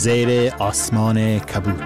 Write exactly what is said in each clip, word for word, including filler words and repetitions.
زیر آسمان کبود.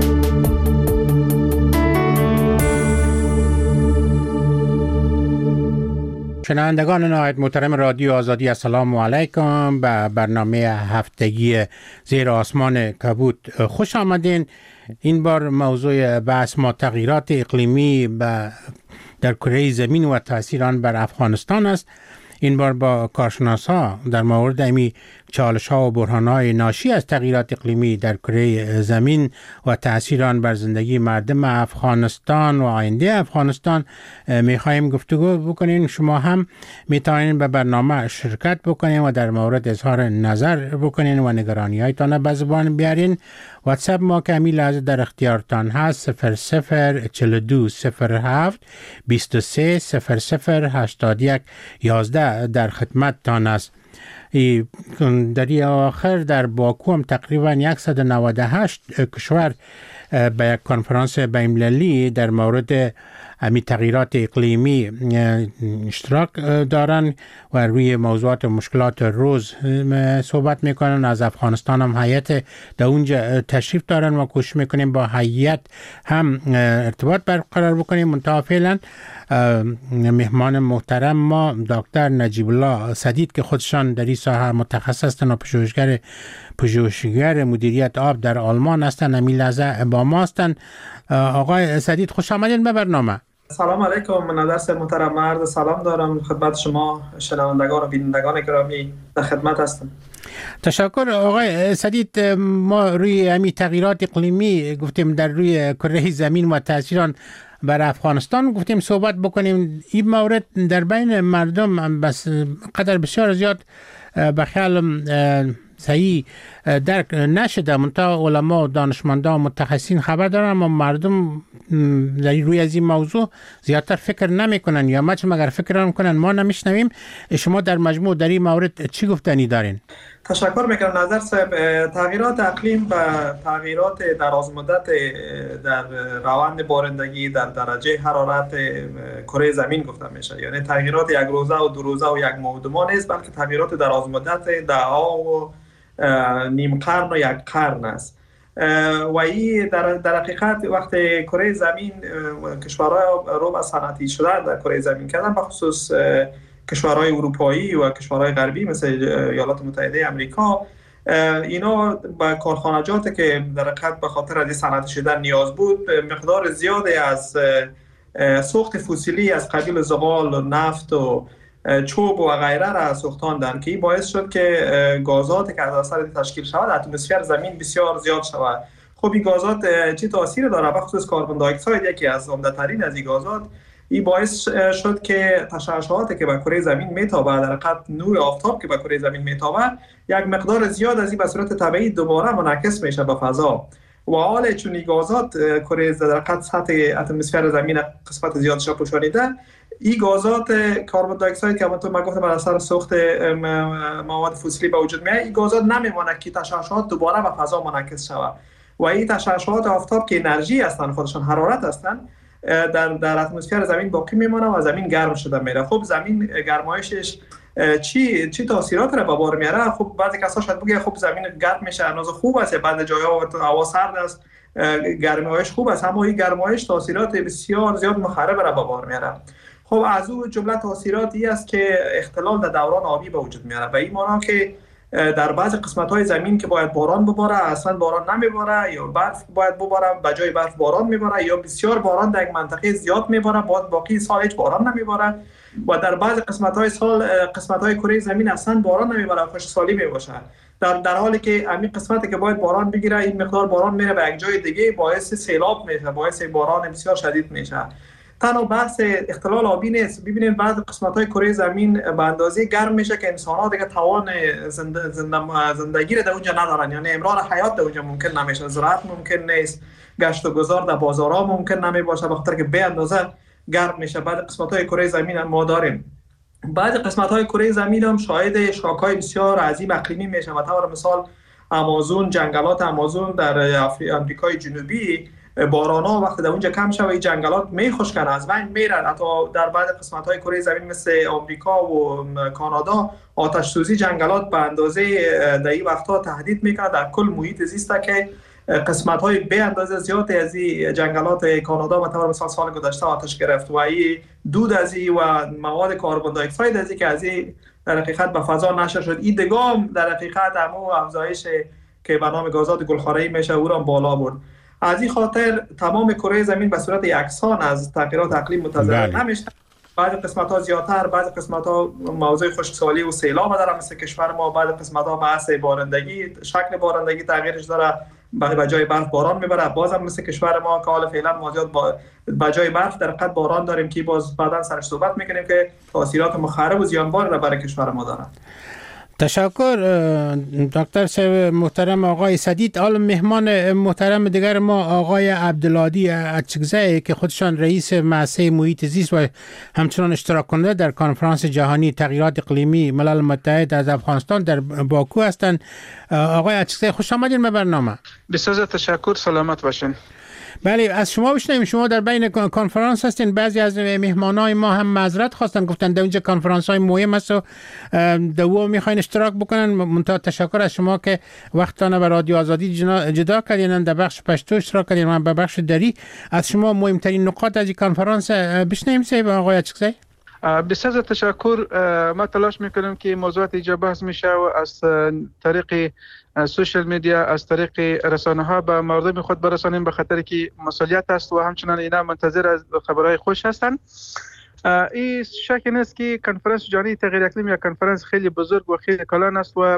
شنوندگان نهایت محترم رادیو آزادی، السلام علیکم. به برنامه هفتگی زیر آسمان کبود خوش آمدین. این بار موضوع بحث ما تغییرات اقلیمی در کره زمین و تاثیر آن بر افغانستان است. این بار با کارشناسا در مورد امی چالش‌ها و بحران‌های ناشی از تغییرات اقلیمی در کره زمین و تأثیر آن بر زندگی مردم افغانستان و آینده افغانستان می‌خوایم گفتگو بکنیم. شما هم می‌توانید به برنامه شرکت بکنید و در مورد اظهار نظر بکنید و نگرانی‌هایتان به زبان بیارین. واتساپ ما که همین لحظه در اختیارتان هست صفر صفر چهل و دو صفر هفت بیست و سه صفر صفر هشتاد و یک یازده در خدمتتان است. در این آخر در باکو هم تقریبا صد و نود و هشت کشور به یک کنفرانس بین‌المللی در مورد امی تغییرات اقلیمی اشتراک دارن و روی موضوعات و مشکلات روز صحبت میکنن. از افغانستان هم هیئت در اونجا تشریف دارن و کوشش میکنیم با هیئت هم ارتباط برقرار بکنیم. منتها فعلا مهمان محترم ما دکتر نجیب الله سدید که خودشان در این ساحه متخصص هستند و پژوهشگر پژوهشگر مدیریت آب در آلمان هستند، همین لحظه با ما هستند. آقای سدید خوش آمدین به برنامه. سلام علیکم. من ندرس محترم مرد سلام دارم خدمت شما شنوندگان و بینندگان گرامی در خدمت هستم. تشکر آقای سدید. ما روی همین تغییرات اقلیمی گفتیم در روی کره زمین و تاثیر آن بر افغانستان گفتیم صحبت بکنیم. این مورد در بین مردم بس قدر بسیار زیاد به خیال صحیح درک نشده. منتها علما و دانشمندان و متخصصین خبر دارن اما مردم در روی از این موضوع زیادتر فکر نمی کنن یا مچ مگر فکر نمی ما نمیشنویم. شما در مجموع در این مورد چی گفتنی دارین؟ تشکر میکنم نظر صاحب. تغییرات اقلیم و تغییرات دراز مدت در روند بارندگی در درجه حرارت کره زمین گفته میشه. یعنی تغییرات یک روزه و دو روزه و یک ماه و دو ماه نیست، بلکه تغییرات دراز مدت دهها و نیم قرن و یک قرن است. و این در, در حقیقت وقتی کره زمین کشورهای رو به صنعتی شده در کره زمین کردن، به خصوص کشورهای اروپایی و کشورهای غربی مثل ایالات متحده آمریکا، اینا با کارخانجاتی که در حقیقت به خاطر از صنعتی شدن نیاز بود مقدار زیادی از سوخت فسیلی از قبیل زغال و نفت و چوب و غیره را سوختاندن که این باعث شد که گازاتی که از اثر تشکیل شود در اتمسفر زمین بسیار زیاد شود. خب این گازات چه تاثیر داره؟ به خصوص کربن دی اکساید یکی از عمده‌ترین از این گازات، این باعث شد که تشعشعاتی که به کره زمین میتابه، در حقیقت نور آفتاب که به کره زمین میتابه، یک مقدار زیاد از این به صورت طبیعی دوباره منعکس میشه به فضا. و حال چون این گازات کره در حقیقت سطح اتمسفر زمین قسمت زیادش پوشانیده، این گازات کربن دی اکساید که البته من گفتم بر اثر سوخت مواد فسیلی به وجود میاد، این گازات نمیمونه که تشعشعات دوباره به فضا منعکس شود. و این تشعشعات آفتاب که انرژی هستن، خودشان حرارت هستن، در در اتمسفر زمین باقی میمونه و زمین گرم شده میره. خب زمین گرمایشش چی چی تاثیرات را به بار میاره؟ خب بعضی کسا شاید بگه خب زمین گرم میشه، انداز خوب است، بعضی جاها هوا سرد است گرمایش خوب است، اما این گرمایش تاثیرات بسیار زیاد مخرب را به بار میاره. خب از اون جمله تاثیراتی است که اختلال در دوران آبی به وجود میاره. و این معنی که در بعضی قسمت‌های زمین که باید باران بباره اصلا باران نمیباره، یا برف باید بباره به جای برف باران میباره، یا بسیار باران در یک منطقه زیاد میباره بعد باقی سال هیچ باران نمیباره. و در بعضی قسمت‌های سال قسمت‌های کره زمین اصلا باران نمیباره، خشکسالی میباشه. در در حالی که همین قسمتی که باید باران بگیره این مقدار باران میره به یک جای دیگه، باعث سیلاب میشه، باعث باران بسیار شدید میشه. تنها بحث اختلال آبی نیست. ببینید بعض قسمت‌های کره زمین به اندازه گرم میشه که انسان‌ها دیگه توان زنده زنده زندگی را در اونجا ندارن، یعنی امرار حیات در اونجا ممکن نمیشه، زراعت ممکن نیست، گشت و گذار در بازارها ممکن نمیباشه به خاطر که به اندازه گرم میشه. بعد قسمت‌های کره زمین ما داریم. بعد قسمت‌های کره زمین هم شاهد شاک‌های بسیار عظیم اقلیمی میشه. مثلا مثال آمازون، جنگلات آمازون در آمریکای جنوبی بارانا وقتی در اونجا کم شوه جنگلات میخشکن از بین میرن. حتی در بعض قسمت های کره زمین مثل آمریکا و کانادا آتش سوزی جنگلات به اندازه در این وقتها تهدید میکنه در کل محیط زیست که قسمت های به اندازه زیاد از این جنگلات کانادا به طور مثال سال گذشته آتش گرفت و این دود از این و مواد کربن دی اکساید از این که از این در حقیقت به فضا نشر شد، این دگام در حقیقت همو افزایش که به نام گازات گلخانه‌ای میشه او را بالا برد. از این خاطر تمام کره زمین به صورت یکسان از تغییرات اقلیم متضرر نمیشه. بعضی قسمت ها زیادتر، بعضی قسمت ها موضوع خشکسالی و سیلاب داره مثل کشور ما، بعضی قسمت ها بحث بارندگی، شکل بارندگی تغییرش داره، به جای برف باران میبره. بازم مثل کشور ما که حالا فعلا ما زیاد با به جای برف در حقیقت باران داریم که باز بعداً سرش صحبت میکنیم که تاثیرات مخرب و زیانبار را برای کشور ما داره. تشکر دکتر صاحب محترم آقای سدید. حالا مهمان محترم دیگر ما آقای عبدالهادی اچکزی که خودشان رئیس مؤسسه محیط زیست و همچنان اشتراک کننده در کنفرانس جهانی تغییرات اقلیمی ملل متحد از افغانستان در باکو هستند. آقای اچکزی خوش آمدین به برنامه. بسیار تشکر، سلامت باشین. بله، از شما بشنویم. شما در بین کنفرانس هستین. بعضی از مهمانای ما هم معذرت خواستن، گفتن در اونجا کنفرانس های مهم است و دو میخواین اشتراک بکنن. منتها تشکر از شما که وقتانه به رادیو آزادی جدا کردین، در بخش پشتو اشتراک کردین و به بخش دری. از شما مهمترین نکات از این کنفرانس بشنویم صاحب آقای اچکزی. بسیار تشکر. ما تلاش میکنیم که موضوعات اینجا بحث میشه و از طریق سوشل میدیا، از طریق رسانه ها به مردم خود برسانیم، به خاطر که مسئولیت است و همچنان اینا منتظر از خبرهای خوش هستند. این شک نیست که کنفرانس جهانی تغییر اقلیم یک کنفرانس خیلی بزرگ و خیلی کلان است و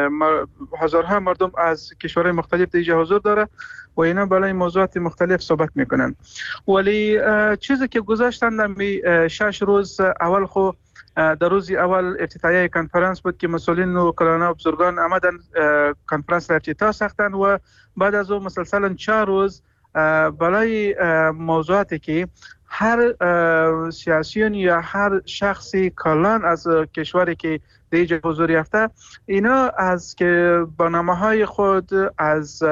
هزارها مردم از کشورهای مختلف در اینجا حضور داره و اینا بالای موضوعات مختلف صحبت میکنن. ولی چیزی که گذاشتن در شش روز اول خو در روز اول افتتاحیه کنفرانس بود که مسئولین و کلان و بزرگان آمدن کنفرانس را افتتاح ساختن و بعد از اون مسلسلا چهار روز بالای موضوعاتی که هر سیاسیون یا هر شخصی کلان از کشوری که دیگه حضور یافته اینا از که برنامه‌های خود، از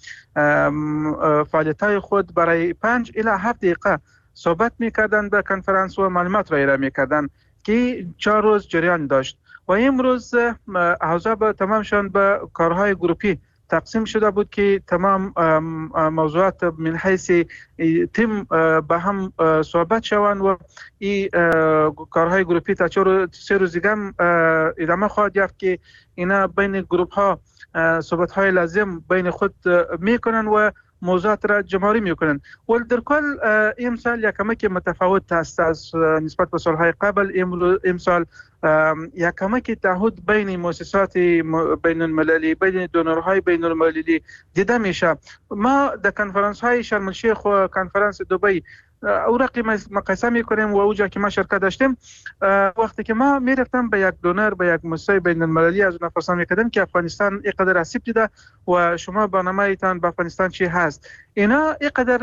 فعالیت‌های خود برای پنج الی هفت دقیقه صحبت می‌کردن به کنفرانس و معلومات را ارائه می‌کردن که چهار روز جریان داشت و امروز اعضا تمامشان به کارهای گروپی تقسیم شده بود که تمام موضوعات من حیث تیم به هم صحبت شوند و این کارهای گروپی تا سه روز دیگه ادامه خواهد یافت که اینا بین گروپ ها صحبت های لازم بین خود میکنن و موضوعات را جمع‌آوری میکنن. ولی در کل امسال یک کمک متفاوت است از نسبت به سالهای قبل. امسال یک کمک تعهد بین مؤسسات بین المللی، بین دونرهای بین المللی دیده میشه. ما در کنفرانس های شرم الشیخ و کنفرانس دبی او رقم مقایسه میکنیم و اوجا که ما شرکت داشتیم، وقتی که ما میرفتم به یک دونر، به یک مؤسسه بین المللی از اون پرسان میکردم که افغانستان اینقدر آسیب دیده و شما برنامه ایتان به افغانستان چی هست، اینا اینقدر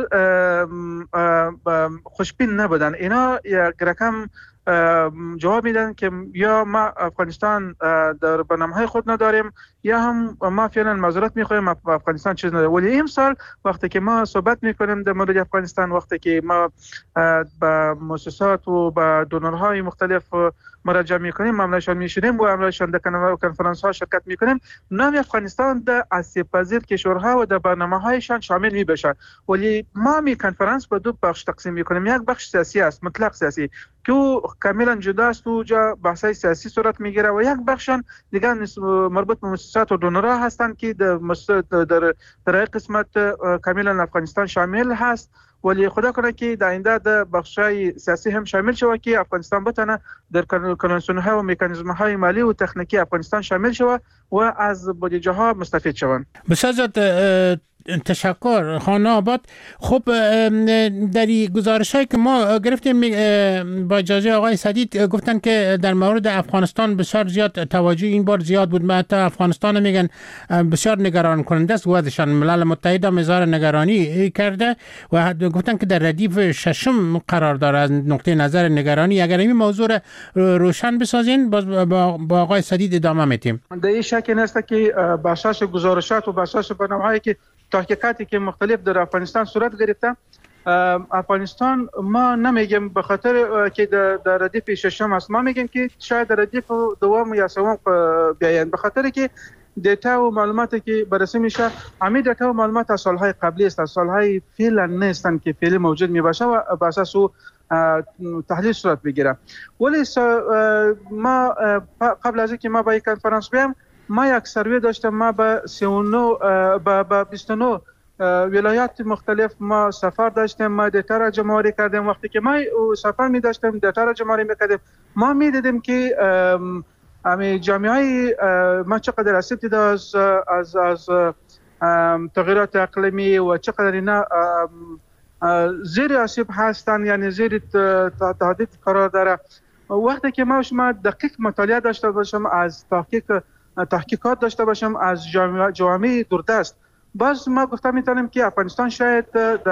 خوشبین نبودن. اینا یک رقم جواب میدن که یا ما افغانستان در برنامه‌های خود نداریم یا هم ما فعلا معذرت میخوایم افغانستان چیز نداره. ولی این سال وقتی که ما صحبت میکنیم در مورد افغانستان، وقتی که ما با مؤسسات و با دونرهای مختلف مراجعه میکنیم، معاملهشان میشینیم و معاملهشان در کنفرانس ها شرکت میکنیم، نام افغانستان در آسیب پذیر کشورها و در برنامه‌هایشان شامل می بشه. ولی ما می کنفرانس به دو بخش تقسیم میکنیم. یک بخش سیاسی است، مطلق سیاسی، که کاملا جدا است و جا بحث‌های سیاسی صورت میگیره، و یک بخشان دیگه مربوط به مؤسسات و دونرها هستند که در در در قسمت کاملا افغانستان شامل هست. ولی خدا کنه که در آینده در بخشای سیاسی هم شامل شود که افغانستان بتونه در کنوانسیون‌ها و مکانیزم‌های مالی و تکنیکی افغانستان شامل شود و از بودجه‌ها مستفید شوند. بسیار تشکر خانه آباد. خب در این گزارش هایی که ما گرفتیم با اجازه آقای سدید گفتن که در مورد افغانستان بسیار زیاد توجه این بار زیاد بود. حتی افغانستان میگن بسیار نگران کننده است. وضعشان ملل متحد هم اظهار نگرانی کرده و گفتن که در ردیف ششم قرار داره از نقطه نظر نگرانی. اگر این موضوع را روشن بسازین باز با آقای سدید ادامه میتیم. در این شک نیست که بخشش گزارشات و بخشش برنامه‌هایی که تحقیقاتی که مختلف در افغانستان صورت گرفته، افغانستان ما نمیگیم به خاطر که در ردیف ششم است، ما میگیم که شاید در ردیف دوم یا سوم بیاین، به خاطر که دیتا و معلوماتی که بررسی میشه همین دیتا و معلومات از سالهای قبلی است، از سالهای فعلا نیستند که فعلی موجود میباشه و بر اساس او تحلیل صورت بگیره. ولی ما قبل از اینکه ما به یک کنفرانس بیام، ما یک سروی داشتم، ما به سی و نه به بیست و نه ولایات مختلف ما سفر داشتیم، ما دیتا را جمع‌آوری کردیم. وقتی که ما سفر می داشتیم دیتا را جمع‌آوری می‌کردیم، ما می‌دیدیم که امی جامعه ما چقدر اسیب از از از تغییرات اقلیمی و چقدر اینا زیر اسیب هستند، یعنی زیر تهدید قرار داره. وقتی که ما شما دقیق مطالعه داشته باشم، از تحقیق تحقیقات داشته باشم از جامعه جامعه دوردست، باز ما گفته میتونیم که افغانستان شاید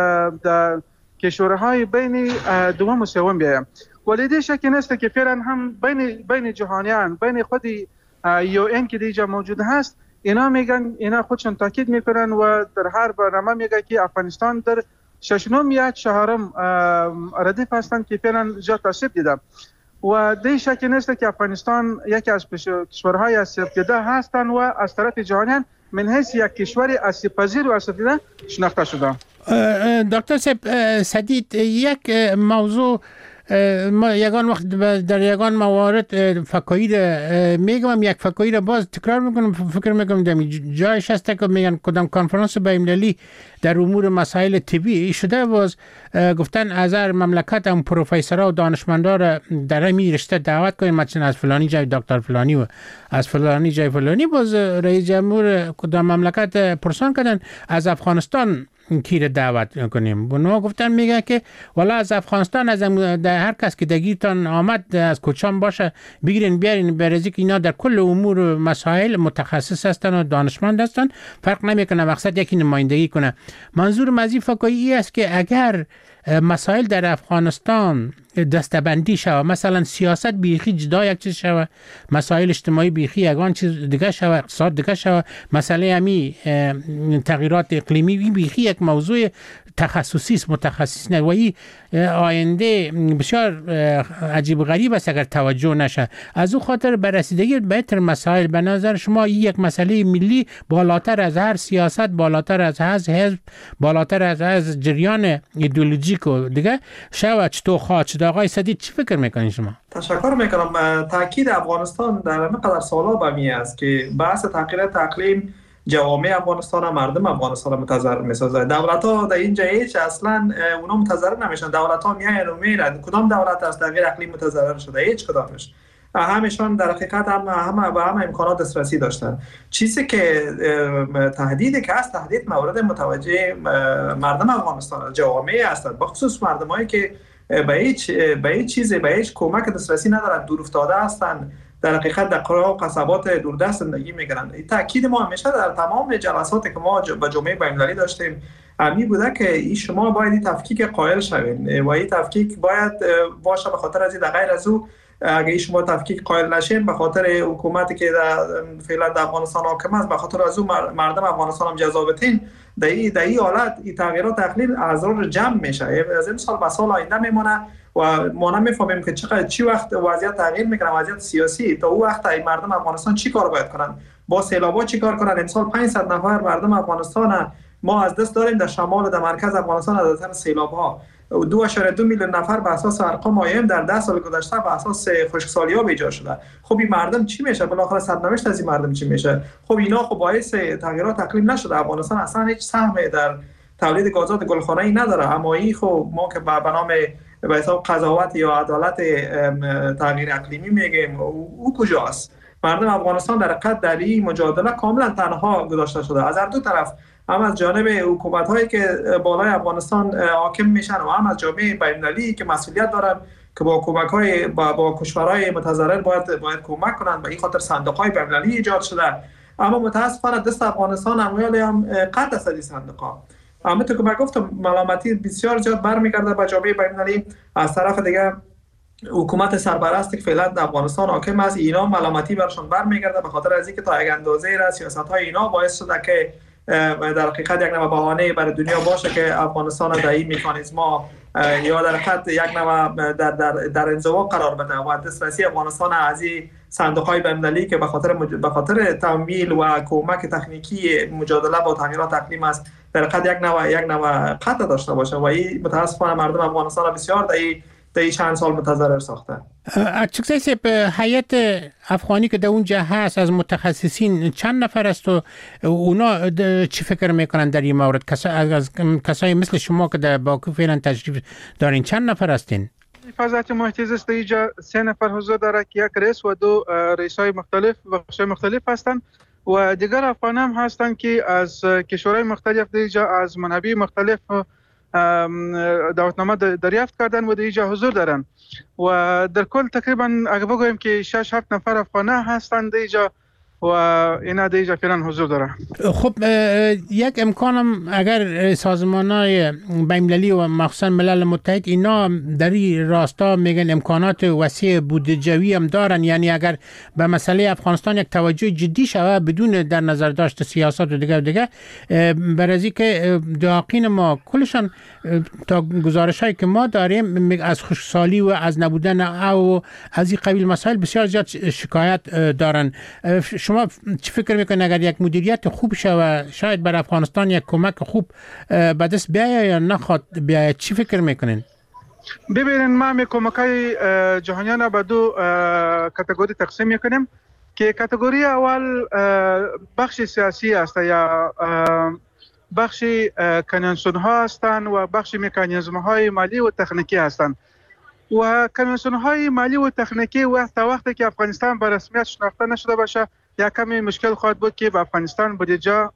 در کشورهای بین دوم و سوم بیایم. ولی دیگه شک نیست که فعلا هم بین بین جهانیان، بین خود یو این که دیگه موجود هست، اینا میگن، اینا خودشون تاکید میکنن و در هر برنامه میگه که افغانستان در ششم یا چهارم ردیف هستند که فعلا جا تاثیر دیده. و دیگه شک نیست که افغانستان یکی از کشورهای آسیب دیده هستند و از طرف جهانیان من حیث یک کشور آسیب پذیر و آسیب دیده شناخته شده. دکتر سدید، یک موضوع ما یگان وقت در یگان موارد فکایر میگم، یک فکایر باز تکرار میکنم، فکر میکنم دمی جایش هست که میگن کدام کنفرانس بین‌المللی در امور مسائل طبی شده، باز گفتن از هر مملکت هم پروفسورها و دانشمندا را در همین رشته دعوت کنیم، مثلا از فلانی جای دکتر فلانی و از فلانی جای فلانی. باز رئیس جمهور کدام مملکت پرسان کردن از افغانستان کی را دعوت کنیم. بنا گفتن میگه که والا از افغانستان، از هر کس که دگیرتان آمد از کوچان باشه بگیرین بیارین، برای که اینا در کل امور مسائل متخصص هستن و دانشمند هستن، فرق نمیکنه مقصد یکی نمایندگی کنه. منظور مزی فکایی است که اگر مسائل در افغانستان دستبندی شود، مثلا سیاست بیخی جدا یک چیز شود، مسائل اجتماعی بیخی یگان چیز دیگه شود، اقتصاد دیگه شود، مسئله همی تغییرات اقلیمی بیخی یک موضوع تخصصی است، متخصص نه، و این آینده بسیار عجیب غریب است اگر توجه نشه. از او خاطر بررسیدگی بهتر مسائل به نظر شما یک مسئله ملی بالاتر از هر سیاست، بالاتر از هر حزب، بالاتر از هر جریان ایدئولوژیک و دیگه شود. چطور خواهد شد؟ آقای سدید چی فکر میکنین شما؟ تشکر میکنم. تاکید افغانستان در مقدار سالا به می است که بحث تغییرات اقلیم جوامع افغانستان و مردم افغانستان متضرر میسازه. دولت ها در اینجا هیچ اصلا اونا متضرر نمیشن. دولت ها میاین و میرن، کدام دولت از تغییر اقلیم متضرر شده؟ هیچ کدامش. همشون در حقیقت هم همه به همه امکانات دسترسی داشتن. چیزی که تهدیدی که هست، تهدید مورد متوجه مردم افغانستان، جوامع هستند، بخصوص مردمایی که به هیچ به هیچ چیزی، به هیچ کمک دسترسی ندارن، دور افتاده هستند، در حقیقت در قرى و قصبات دوردست زندگی میکنن. این تاکید ما همیشه در تمام جلساتی که ما با جمعه بین‌المللی داشتیم همین بوده که این شما باید این تفکیک قائل شوین و این تفکیک باید باشه. به خاطر از این غیر از او اگه شما تفکیک قائل نشین، به خاطر حکومتی که در فعلا در افغانستان حاکم است، به خاطر از او مردم افغانستان هم جذابتین، در این در این حالت این تغییرات اقلیم اضرار جمع میشه، از این سال به سال آینده میمونه و ما نمیفهمیم که چقدر چی وقت وضعیت تغییر میکنه، وضعیت سیاسی. تا اون وقت ای مردم افغانستان چی کار باید کنن؟ با سیلابا چی کار کنن؟ امسال پانصد نفر مردم افغانستان ما از دست داریم در شمال و در مرکز افغانستان از اثر سیلاب‌ها. دو اشاره دو میلیون نفر به اساس ارقام آی ام در ده سال گذشته به اساس خشکسالی‌ها به ایجاد شده. خب این مردم چی میشه؟ بالاخره سرنوشت از این مردم چی میشه؟ خب اینا خب باعث تغییرات اقلیم نشده. افغانستان اصلا هیچ سهمی در تولید گازات گلخانه‌ای نداره، اما این خب ما که به نام به حساب قضاوت یا عدالت تغییر اقلیمی میگیم، او کجاست؟ مردم افغانستان در حقیقت در این مجادله کاملا تنها گذاشته شده، از هر دو طرف، هم از جانب حکومت‌هایی که بالای افغانستان حاکم میشن و هم از جامعه بین‌المللی که مسئولیت دارن که با کمک‌های با, با کشورهای متضرر باید باید کمک کنن. به این خاطر صندوق‌های بین‌المللی ایجاد شده، اما متأسفانه دست افغانستان اموال هم قطع است از صندوق‌ها. اما تو که من گفتم ملامتی بسیار زیاد برمیگرده به جامعه بین‌المللی. از طرف دیگه حکومت سرپرستی که فعلا در افغانستان حاکم است، اینا ملامتی برشون برمیگرده به خاطر از اینکه تا یک اندازه را سیاست‌های اینا باعث شده که در حقیقت یک نوع بهانه برای دنیا باشه که افغانستان در این مکانیزم‌ها یا در حقیقت یک نوع در در در انزوا قرار بده و دسترسی افغانستان از این صندوق‌های بین‌المللی که به خاطر مج... به خاطر تمویل و کمک تکنیکی مجادله با تغییرات اقلیم است در حقیقت یک نوع یک نوع قطع داشته باشه و این متاسفانه مردم افغانستان بسیار در این در این چند سال متضرر ساخته. چکسای سپ هیئت افغانی که در اونجا هست از متخصصین چند نفر است و اونا چی فکر میکنن در این مورد؟ کسا از کسای مثل شما که در باکو فعلا تشریف دارین چند نفر هستین؟ حفاظت محیط زیست اینجا سه نفر حضور داره که یک رئیس و دو رئیسای مختلف و بخشای مختلف هستند و دیگر افغان هم هستند که از کشورهای مختلف اینجا از منابع مختلف دعوتنامه دریافت کردن و در اینجا حضور دارن و در کل تقریبا اگه بگویم که شش هفت نفر افغانه هستند اینجا و اینا در اینجا فعلا حضور داره. خب یک امکانم اگر سازمان‌های بین‌المللی و مخصوصا ملل متحد اینا در این راستا میگن امکانات وسیع بودجویی هم دارن، یعنی اگر به مسئله افغانستان یک توجه جدی شود بدون در نظر داشت سیاست و دیگه و دیگه برای که داقین ما کلشان تا گزارش‌هایی که ما داریم از خشکسالی و از نبودن او از این قبیل مسائل بسیار زیاد شکایت دارن. شما چی فکر میکنید اگر یک مدیریت خوب شود شاید بر افغانستان یک کمک خوب به دست بیاید یا نخواد بیاید؟ چی فکر میکنین؟ ببینید ما می کمکای جهانیان به دو کاتگوری تقسیم میکنیم که کاتگوری اول بخش سیاسی است یا بخش کنوانسیون ها هستند و بخش مکانیزم های مالی و تکنیکی هستند و کنوانسیون های مالی و تکنیکی وقت وقتی که افغانستان به رسمیت شناخته نشده باشه یا کمی مشکل خواهد بود که به افغانستان بودجه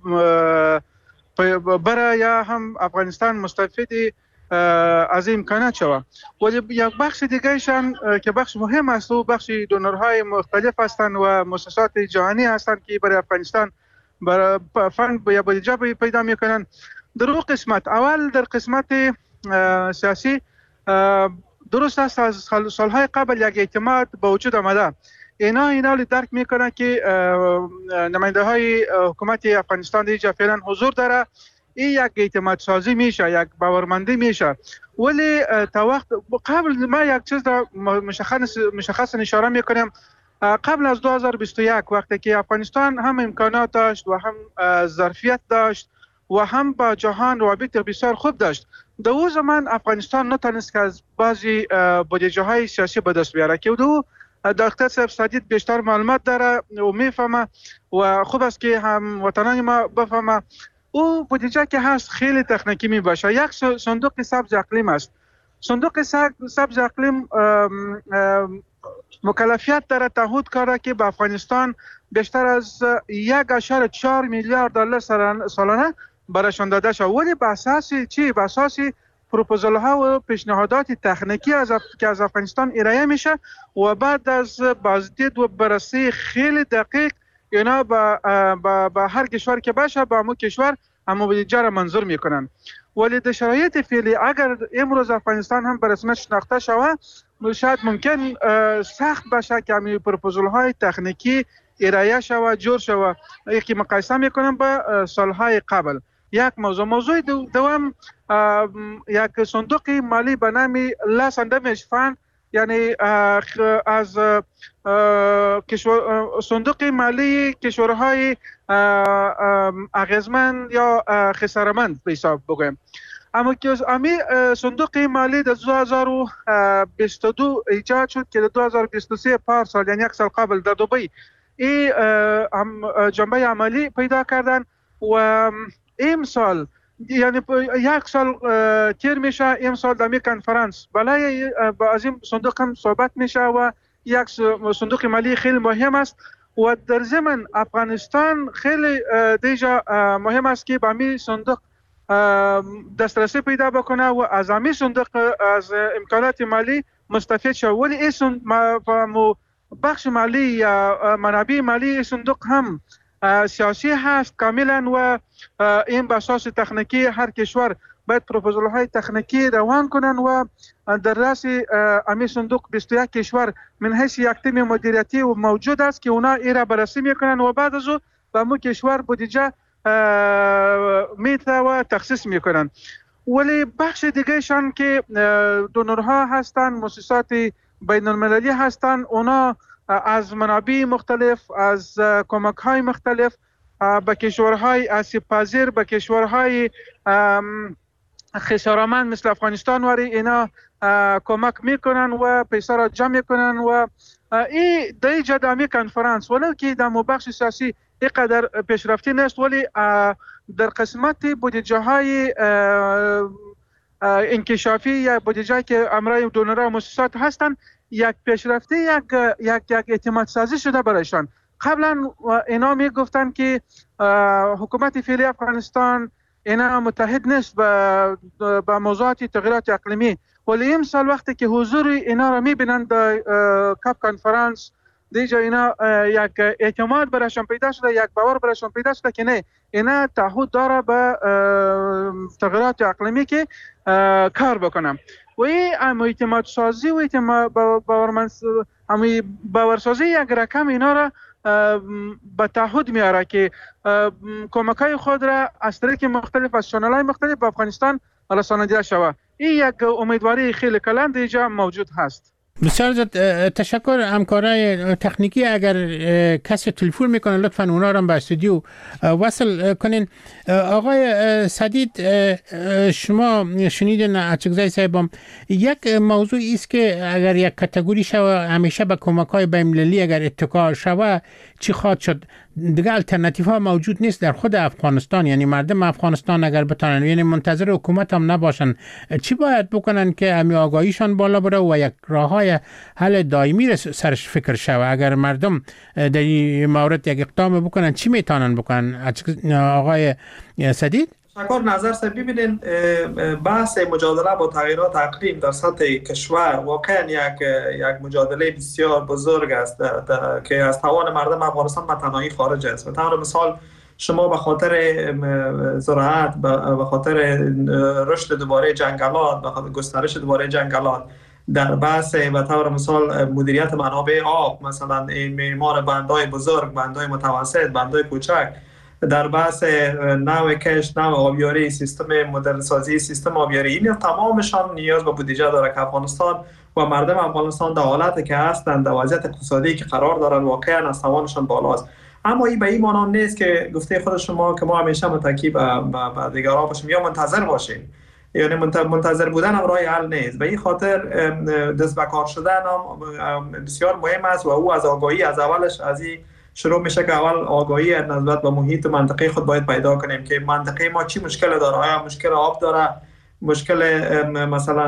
برای یا هم افغانستان مستفید از امکانات شود. ولی یک بخش دیگهشان که بخش مهم است و بخش دونرهای مختلف هستند و مؤسسات جهانی هستند که برای افغانستان برای فند یا بودجه پیدا میکنن. در اون قسمت اول در قسمت سیاسی درست است از سالهای قبل یک اعتماد به وجود آمده. اینا اینا درک میکنن که نماینده های حکومت افغانستان اینجا فعلا حضور داره، این یک اعتماد سازی میشه، یک باورمندی میشه. ولی تا وقت قبل ما یک چیز مشخص مشخص اشاره میکنم، قبل از دو هزار و بیست و یک وقتی که افغانستان هم امکانات داشت و هم ظرفیت داشت و هم با جهان روابط بسیار خوب داشت، در اون زمان افغانستان نتونست که از بعضی بودجه های سیاسی به دست بیاره که دو دکتر صاحب سعید بیشتر معلومات داره و میفهمه و خوب است که هم وطنان ما بفهمه. او بودجه که هست خیلی تکنیکی می باشه. یک صندوق سبز اقلیم است. صندوق سبز اقلیم مکلفیت داره تعهد کاره که به افغانستان بیشتر از یک اشاره چهار میلیارد دلار سالانه برایشان داده شد. ولی به اساس چی؟ به اساس پروپوزال ها و پیشنهادات تکنیکی از اف... که از افغانستان ارائه میشه و بعد از بازدید و بررسی خیلی دقیق اینا با با, با هر کشور که باشه با مو کشور همو بودجه را منظور میکنن. ولی در شرایط فعلی اگر امروز افغانستان هم به رسمیت شناخته شود شاید ممکن سخت باشه که همین پروپوزال های تکنیکی ارائه شود جور شود. یکی مقایسه میکنم با سالهای قبل. یک موضوع موضوع دوم یک صندوق مالی به نام لاس اندمج فند، یعنی از صندوق مالی کشورهای اغیزمند یا خسارمند به حساب بگویم. اما که امی صندوق مالی در دو هزار و بیست و دو ایجاد شد که در دو هزار و بیست و سه پارسال یعنی یک سال قبل در دبی این جنبه عملی پیدا کردن و امسال یعنی یک سال تیر میشه، امسال در می کنفرانس بالای از این صندوق هم صحبت میشه و یک صندوق مالی خیلی مهم است و در ضمن افغانستان خیلی دیجا مهم است که با می صندوق دسترسی پیدا بکنه و از می صندوق از امکانات مالی مستفید شود. ولی این بخش مالی یا منابع مالی صندوق هم سیاسی هست کاملا و این به اساس تکنیکی هر کشور باید پروپوزال های تکنیکی روان کنن و در راس امی صندوق بیست و یک کشور من حیث یک تیم مدیریتی و موجود است که اونا ایرا بررسی میکنن و بعد از او به مو کشور بودجه میتونه تخصیص میکنن. ولی بخش دیگه شان که دونورها هستن، مؤسسات بین المللی هستن، اونا از منابع مختلف، از کمک های مختلف به کشورهای آسیب پذیر، به کشورهای خسارمند مثل افغانستان وری اینا کمک میکنن و پیسا را جمع میکنن و این در جدامی کنفرانس ولو که در بخش سیاسی اینقدر پیشرفتی نیست، ولی در قسمت بودجه های انکشافی یا بودجه که امرای دونورها و مؤسسات هستن یک پیشرفتی، یک یک یک اعتماد سازی شده برایشان. قبلا اینا میگفتن که حکومت فعلی افغانستان اینا متحد نیست با با موضوعات تغییرات اقلیمی، ولی این سال وقتی که حضور اینا را میبینن در کاپ کنفرانس دیجا اینا یک اعتماد برایشان پیدا شده، یک باور برایشان پیدا شده که نه اینا تعهد داره به تغییرات اقلیمی که کار بکنم. و این اعتماد سازی و اعتماد باورمند امی باورسازی یک رقم اینا را به تعهد میاره که کمکای خود را از طریق مختلف از چنل‌های مختلف به افغانستان رسانیده شود. این یک امیدواری خیلی کلان اینجا موجود هست. بسیار زیاد تشکر. همکارای تکنیکی اگر کسی تلفن میکنه لطفا اونا رو به استودیو وصل کنین. آقای سدید، شما شنیدین اچکزای صاحبم، یک موضوع است که اگر یک کاتگوری شوه همیشه به کمک های بین‌المللی اگر اتکا شوه چی خواهد شد؟ دیگه الटरनेटिव ها موجود نیست در خود افغانستان. یعنی مردم افغانستان اگر بتونن، یعنی منتظر حکومت هم نباشن، چی باید بکنن که امی آگاهیشان بالا بره و یک راههای حل دائمی سرش فکر شوه؟ اگر مردم در این مورد یک اقدام بکنن چی میتونن بکنن؟ آقای سدید؟ شکر نظر سه ببینین، بحث مجادله با تغییرات اقلیم در سطح کشور واقعا یک یک مجادله بسیار بزرگ است که از توان مردم افغانستان به تنهایی خارج است. به طور مثال شما به خاطر زراعت، به خاطر رشد دوباره جنگلات، به خاطر گسترش دوباره جنگلات، در بحث به طور مثال مدیریت منابع آب، مثلا معمار بندهای بزرگ، بندهای متوسط، بندهای کوچک، در بحث نوع کشت، نوع آبیاری، سیستم مدرن سازی سیستم آبیاری، این تمامشان نیاز به بودجه داره که افغانستان و مردم افغانستان در حالتی که هستند، در وضعیت اقتصادی که قرار دارن، واقعا از توانشان بالاست. اما این به این معنی نیست که گفته خود شما که ما همیشه متکی به دیگران باشیم یا منتظر باشیم. یعنی منتظر بودن هم راه حل نیست. به این خاطر دست به کار شدن هم بسیار مهم است و او از آگاهی از اولش از این شروع میشه که اول آگاهی نسبت به محیط و منطقه خود باید پیدا کنیم که منطقه ما چی مشکل داره. آیا مشکل آب داره، مشکل مثلا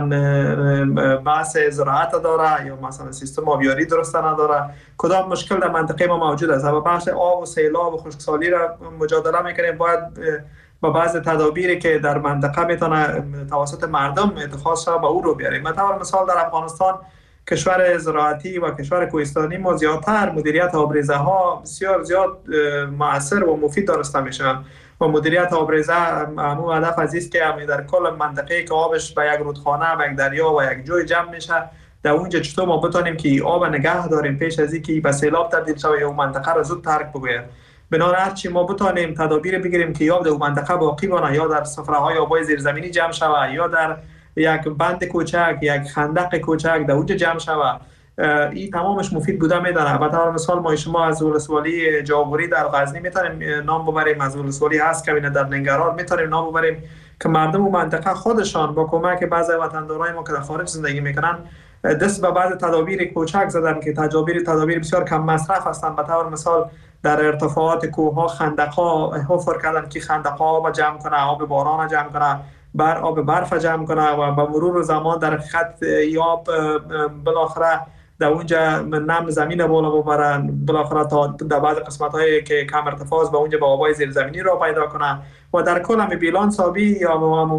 بحث زراعت داره، یا مثلا سیستم آبیاری درست نداره، کدام مشکل در منطقه ما موجود است. و بحث آب و سیلاب و خشکسالی را مجادله میکنیم، باید با بعض تدابیری که در منطقه میتونه توسط مردم اتخاذ شود به او رو بیاریم. مثلا مثال در افغانستان کشور زراعتی و کشور کوهستانی ما زیادتر مدیریت آبریزه ها بسیار زیاد مؤثر و مفید دانسته میشن و مدیریت آبریزه همون هدف از است که در کل منطقه که آبش به یک رودخانه و یک دریا و یک جوی جمع میشه، در اونجا چطور ما بتونیم که آب نگه داریم پیش از اینکه به سیلاب تبدیل شه یا منطقه را زود ترک بگیره. بنابراین هر چی ما بتونیم تدابیر بگیریم که آب در منطقه باقی بمونه، یا در صفراهای آبای زیرزمینی جمع شود، یا در یک بند کوچک، یک خندق کوچک در اونجا جمع شود، این تمامش مفید بوده میدانه. به طور مثال ما شما از ولسوالی جاغوری در غزنی میتونیم نام ببریم، از ولسوالی هست که در ننگرهار میتونیم نام ببریم که مردم و منطقه خودشان با کمک بعضی وطندارای ما که در خارج زندگی میکنن دست به بعض تدابیر کوچک زدن که تدابیر تدابیر بسیار کم مصرف هستند. به طور مثال در ارتفاعات کوه‌ها خندق‌ها حفر کردن که خندق‌ها آب جمع کنه، آب باران جمع کنه، بر آب برف جمع کنه و با مرور زمان در حقیقت آب بالاخره در اونجا نم زمین بالا ببرن، بالاخره تا در بعض قسمت‌هایی که کم ارتفاع است به اونجا به آبای زیرزمینی را پیدا کنه و در کل هم بیلانس آبی یا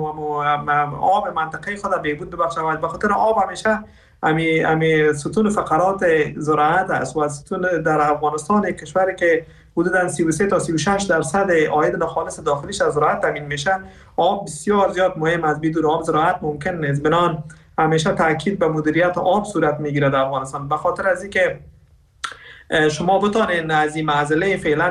آب منطقه خود بهبود ببخشد. به خاطر آب همیشه امی امی ستون فقرات زراعت است و ستون در افغانستان کشوری که حدوداً سی و سه تا سی و شش درصد عاید ناخالص داخلیش از زراعت تامین میشه. آب بسیار زیاد مهم است، بدون آب زراعت ممکن نیست. بنان همیشه تاکید به مدیریت آب صورت میگیره در افغانستان. به خاطر از اینکه شما بتانین از این معضله فعلا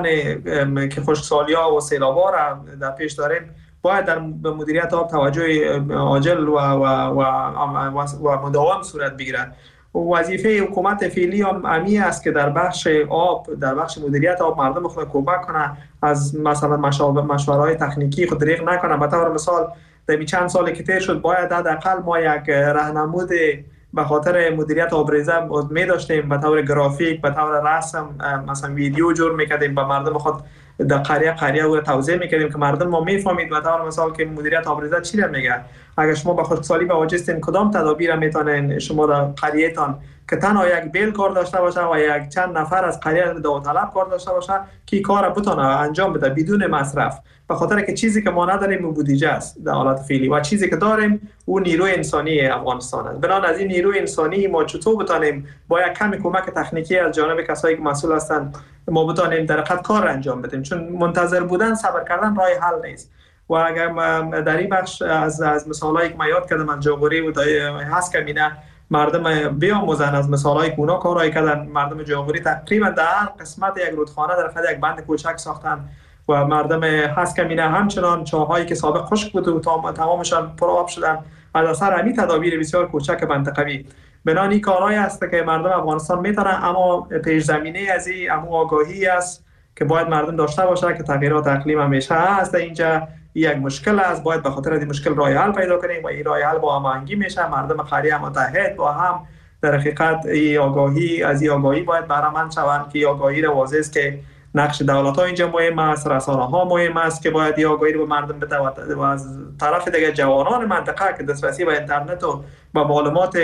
که خشکسالی‌ها و سیلاب‌ها را در پیش داریم، باید در مدیریت آب توجه عاجل و و و, و, و مداوم صورت بگیرد. وظیفه حکومت فعلی هم امی است که در بخش آب، در بخش مدیریت آب مردم خود کمک کنه، از مثلا مشوره‌های تکنیکی خود دریغ نکنه. به طور مثال در چند سالی که تیر شد باید حداقل ما یک راهنمود به خاطر مدیریت آبریزه می داشتیم، به طور گرافیک، به طور رسم، مثلا ویدیو جور میکردیم، به مردم خود در قریه قریه و توضیح میکردیم که مردم ما میفهمید به طور مثال که مدیریت آبریزه چی را میگه. اگر شما به خشکسالی مواجه هستین کدام تدابیر میتونین شما در قریه‌تان که تنها یک بیل کار داشته باشه و یک چند نفر از قریه داوطلب کار داشته باشه که کار بتونه انجام بده بدون مصرف، به خاطر که چیزی که ما نداریم بودجه است در حالت فعلی و چیزی که داریم اون نیروی انسانی افغانستان است. بنابراین از این نیروی انسانی ما چطور بتونیم با یک کمی کمک تکنیکی از جانب کسایی که مسئول هستند ما بتونیم در حقیقت کار انجام بدیم، چون منتظر بودن، صبر کردن راه حل نیست. و اگر در این بخش از از مثالایی که من یاد کردم از جاغوری و هست که مینا مردم بیاموزن از مثالایی که اونا کارایی کردن. مردم جاغوری تقریبا در هر قسمت یک رودخانه در خود یک بند کوچک ساختن و مردم هست که مینا همچنان چاهایی که سابق خشک بود و تمامشان پر آب شدن از اثر همین تدابیر بسیار کوچک منطقوی. بنابراین این کارهایی است که مردم افغانستان میتونن، اما پیش زمینه از این امو آگاهی است که باید مردم داشته باشه که تغییرات اقلیم همیشه هست. اینجا یک مشکل است، باید به خاطر این مشکل راه حل پیدا کنیم و این راه حل با هماهنگی میشه. مردم قریه متحد با هم در حقیقت این آگاهی از این آگاهی باید بهره مند شوند که آگاهی رو واضح است که نقش دولت‌ها اینجا مهم است، رسانه‌ها مهم است که باید این آگاهی رو به مردم بده و از طرف دیگه جوانان منطقه که دسترسی به اینترنت و به معلومات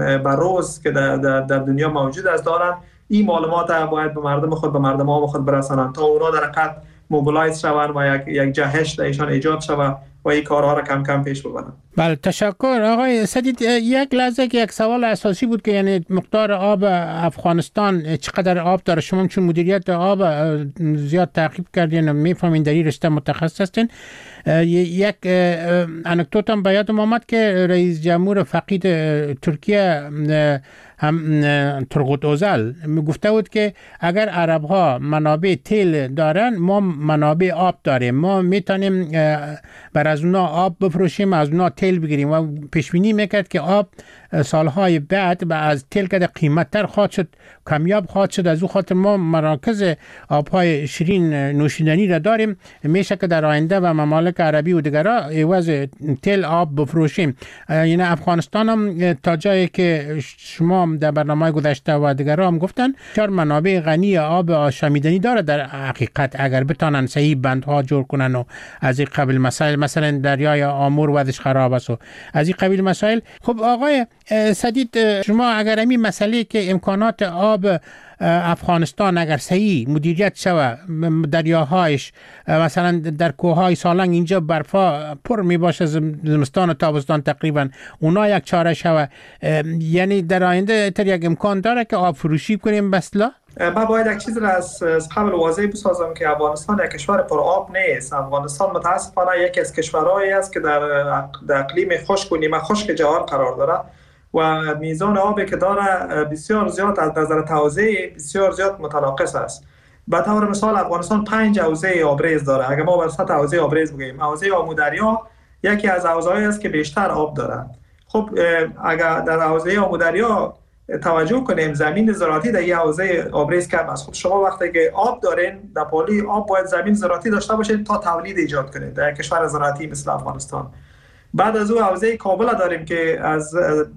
بروز که در, در, در دنیا موجود است دارن، این معلومات باید به مردم خود به مردم ها خود برسانند تا اونا در حقیقت موبیلایز شوند و یک یک جهش درشان ایجاد شود و این کارها را کم کم پیش ببرند. بله تشکر آقای سدید. یک لحظه که یک سوال اساسی بود که یعنی مقدار آب افغانستان چقدر آب داره، شما چون مدیریت آب زیاد تعقیب کردین و میفهمین در این رشته متخصص هستین. یک انکدوت هم به یادم آمد که رئیس جمهور فقید ترکیه هم ترغوت اوزل گفته بود که اگر عرب ها منابع تیل دارن ما منابع آب داریم، ما میتونیم بر از اونا آب بفروشیم، از اونا تیل بگیریم و پیش بینی میکرد که آب سالهای بعد و از تیل که قیمتتر خواهد شد، کمیاب خواهد شد. از او خاطر ما مراکز آبهای شیرین نوشیدنی را داریم، میشه که در آینده و ممالک عربی و دیگرها عوض تیل آب بفروشیم. یعنی افغانستان هم تا جایی که شما در برنامه گذشته و دیگرها هم گفتن چهار منابع غنی آب آشامیدنی داره در حقیقت اگر بتانن صحیح بندها جور کنن و از این قبیل مسائل، مثلا دریای آمور وضعش خراب است و از این قبیل مسائل. خب آقای سدید، شما اگر همین مسئله که امکانات آب افغانستان اگر صحیح مدیریت شود، دریاهایش مثلا در کوههای سالنگ اینجا برفا پر می باشه زمستان و تابستان تقریبا، اونا یک چاره شود، یعنی در آینده تر یک امکان داره که آب فروشی کنیم بسلا؟ من باید یک چیز را از قبل واضح بسازم که افغانستان یک کشور پر آب نیست. افغانستان متاسفانه یکی از کشورهایی است که در در اقلیم خشک و نیمه خشک جهان قرار داره و میزان آبی که داره بسیار زیاد از نظر توزیع بسیار زیاد متناقص است. به طور مثال افغانستان پنج حوزه آبریز داره. اگر ما بر اساس حوزه آبریز بگیم، حوزه آمودریا یکی از حوزه‌هایی است که بیشتر آب داره. خب اگر در حوزه آمودریا توجه کنیم زمین زراعتی در این حوزه آبریز کم است. خب شما وقتی که آب دارین در پالی آب باید زمین زراعتی داشته باشین تا تولید ایجاد کنید در کشور زراعتی مثل افغانستان. بعد از او حوزه کابل داریم که از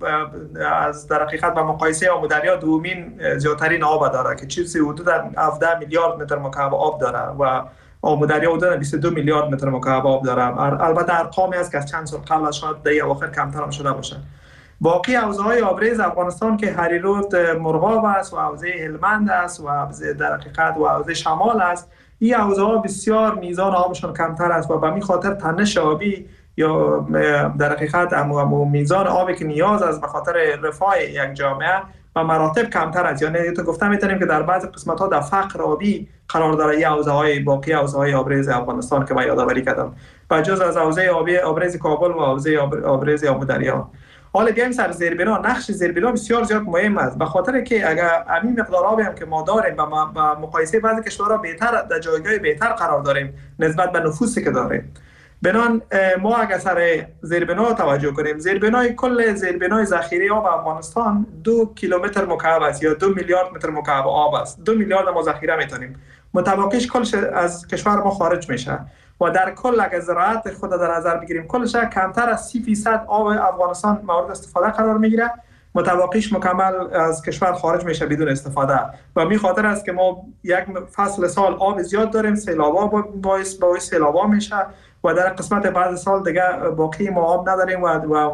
از در حقیقت با مقایسه آمودریا دومین زیادترین آب داره که چیزی حدود هفده میلیارد متر مکعب آب داره و آمودریا حدود بیست و دو میلیارد متر مکعب آب داره. البته ارقامی است که از چند سال قبل از شاید در اواخر کمتر هم شده باشه. باقی حوزه‌های آبریز افغانستان که هریرود مرغاب است و حوزه هلمند است و حوزه در حقیقت و حوزه شمال است، این حوزه‌ها بسیار میزان آبشون کمتر است و به همین خاطر تنش آبی یا در حقیقت امو میزان آبی که نیاز است به خاطر رفاه یک جامعه و مراتب کمتر است. یعنی تو گفتم میتونیم که در بعضی قسمت‌ها در فقر آبی قرار داره این حوزه‌های باقی حوزه‌های آبریز افغانستان که من یادآوری کردم، بجز از حوزه آبی آبریز کابل و حوزه آبریز آمودریا. حالا بیایم سر زیربنا. نقش زیربنا بسیار زیاد مهم است، به خاطر که اگر همین مقدار آبی هم که ما داریم با مقایسه بعضی کشورها بهتر در جایگاه بهتر قرار داریم نسبت به نفوسی که داریم. بنان ما اگر سر زیربنا توجه کنیم، زیربنای کل زیربنای ذخیره آب افغانستان دو کیلومتر مکعب است یا دو میلیارد متر مکعب آب است. دو میلیارد ما ذخیره میتونیم. متوقعش کلش از کشور ما خارج میشه و در کل اگر زراعت خود در نظر بگیریم کلش کمتر از سی فیصد آب افغانستان مورد استفاده قرار میگیره. متوقعش مکمل از کشور خارج میشه بدون استفاده و می خاطر است که ما یک فصل سال آب زیاد داریم، سیلابا باعث باعث سیلابا میشه و در قسمت بعد سال دیگه باقی ما آب نداریم و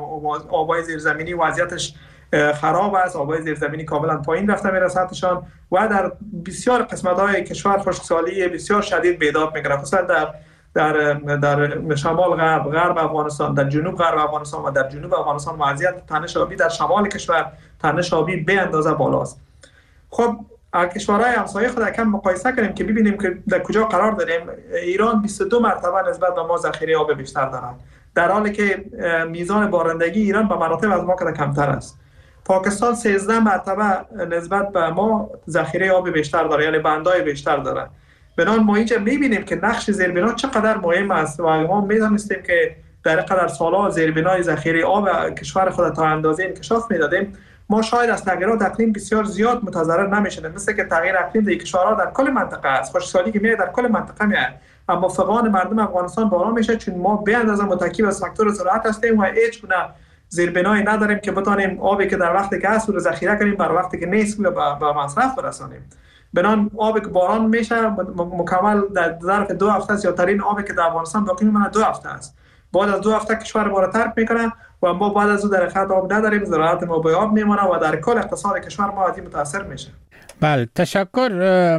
آبای زیرزمینی وضعیتش خراب است. آبای زیرزمینی کاملا پایین رفته میره سطحشان و در بسیار قسمت‌های کشور خشکسالی بسیار شدید بیداد میکنه، خصوصا در در در شمال غرب غرب افغانستان، در جنوب غرب افغانستان و در جنوب افغانستان وضعیت تنش آبی در شمال کشور تنش آبی به اندازه بالاست. خب کشورهای همسایه خود کم مقایسه کنیم که ببینیم که در کجا قرار داریم. ایران بیست و دو مرتبه نسبت به ما ذخیره آب بیشتر دارد، در حالی که میزان بارندگی ایران به مراتب از ما کمتر است. پاکستان سیزده مرتبه نسبت به ما ذخیره آب بیشتر داره، یعنی بندای بیشتر داره. بنابراین ما اینجا می‌بینیم که نقش زیربنا چقدر مهم است و ما می‌دانستیم که در قدر سال‌ها زیربنای ذخیره آب کشور خود تا اندازه انکشاف می‌دادیم. ما شاید از تغییرات اقلیم بسیار زیاد متضرر نمی‌شدیم، مثل که تغییر اقلیم در کشورها در کل منطقه است، خشکسالی که میاد در کل منطقه میاد، اما فقدان مردم افغانستان بالا میشه چون ما به اندازه متکی به سکتور زراعت هستیم و هیچ گونه زیربنایی نداریم که بتونیم آبی که در وقتی که هست رو ذخیره کنیم بر وقتی که نیست به مصرف برسانیم. بنان آبی که باران میشه مکمل در ظرف دو هفته است یا ترین آبی که در افغانستان باقی میمونه دو هفته است. بعد از دو هفته کشور ما را ترک میکنه و ما بعد از او در خط آب نداریم، زراعت ما به آب میمونه و در کل اقتصاد کشور ما از این متاثر میشه. بله تشکر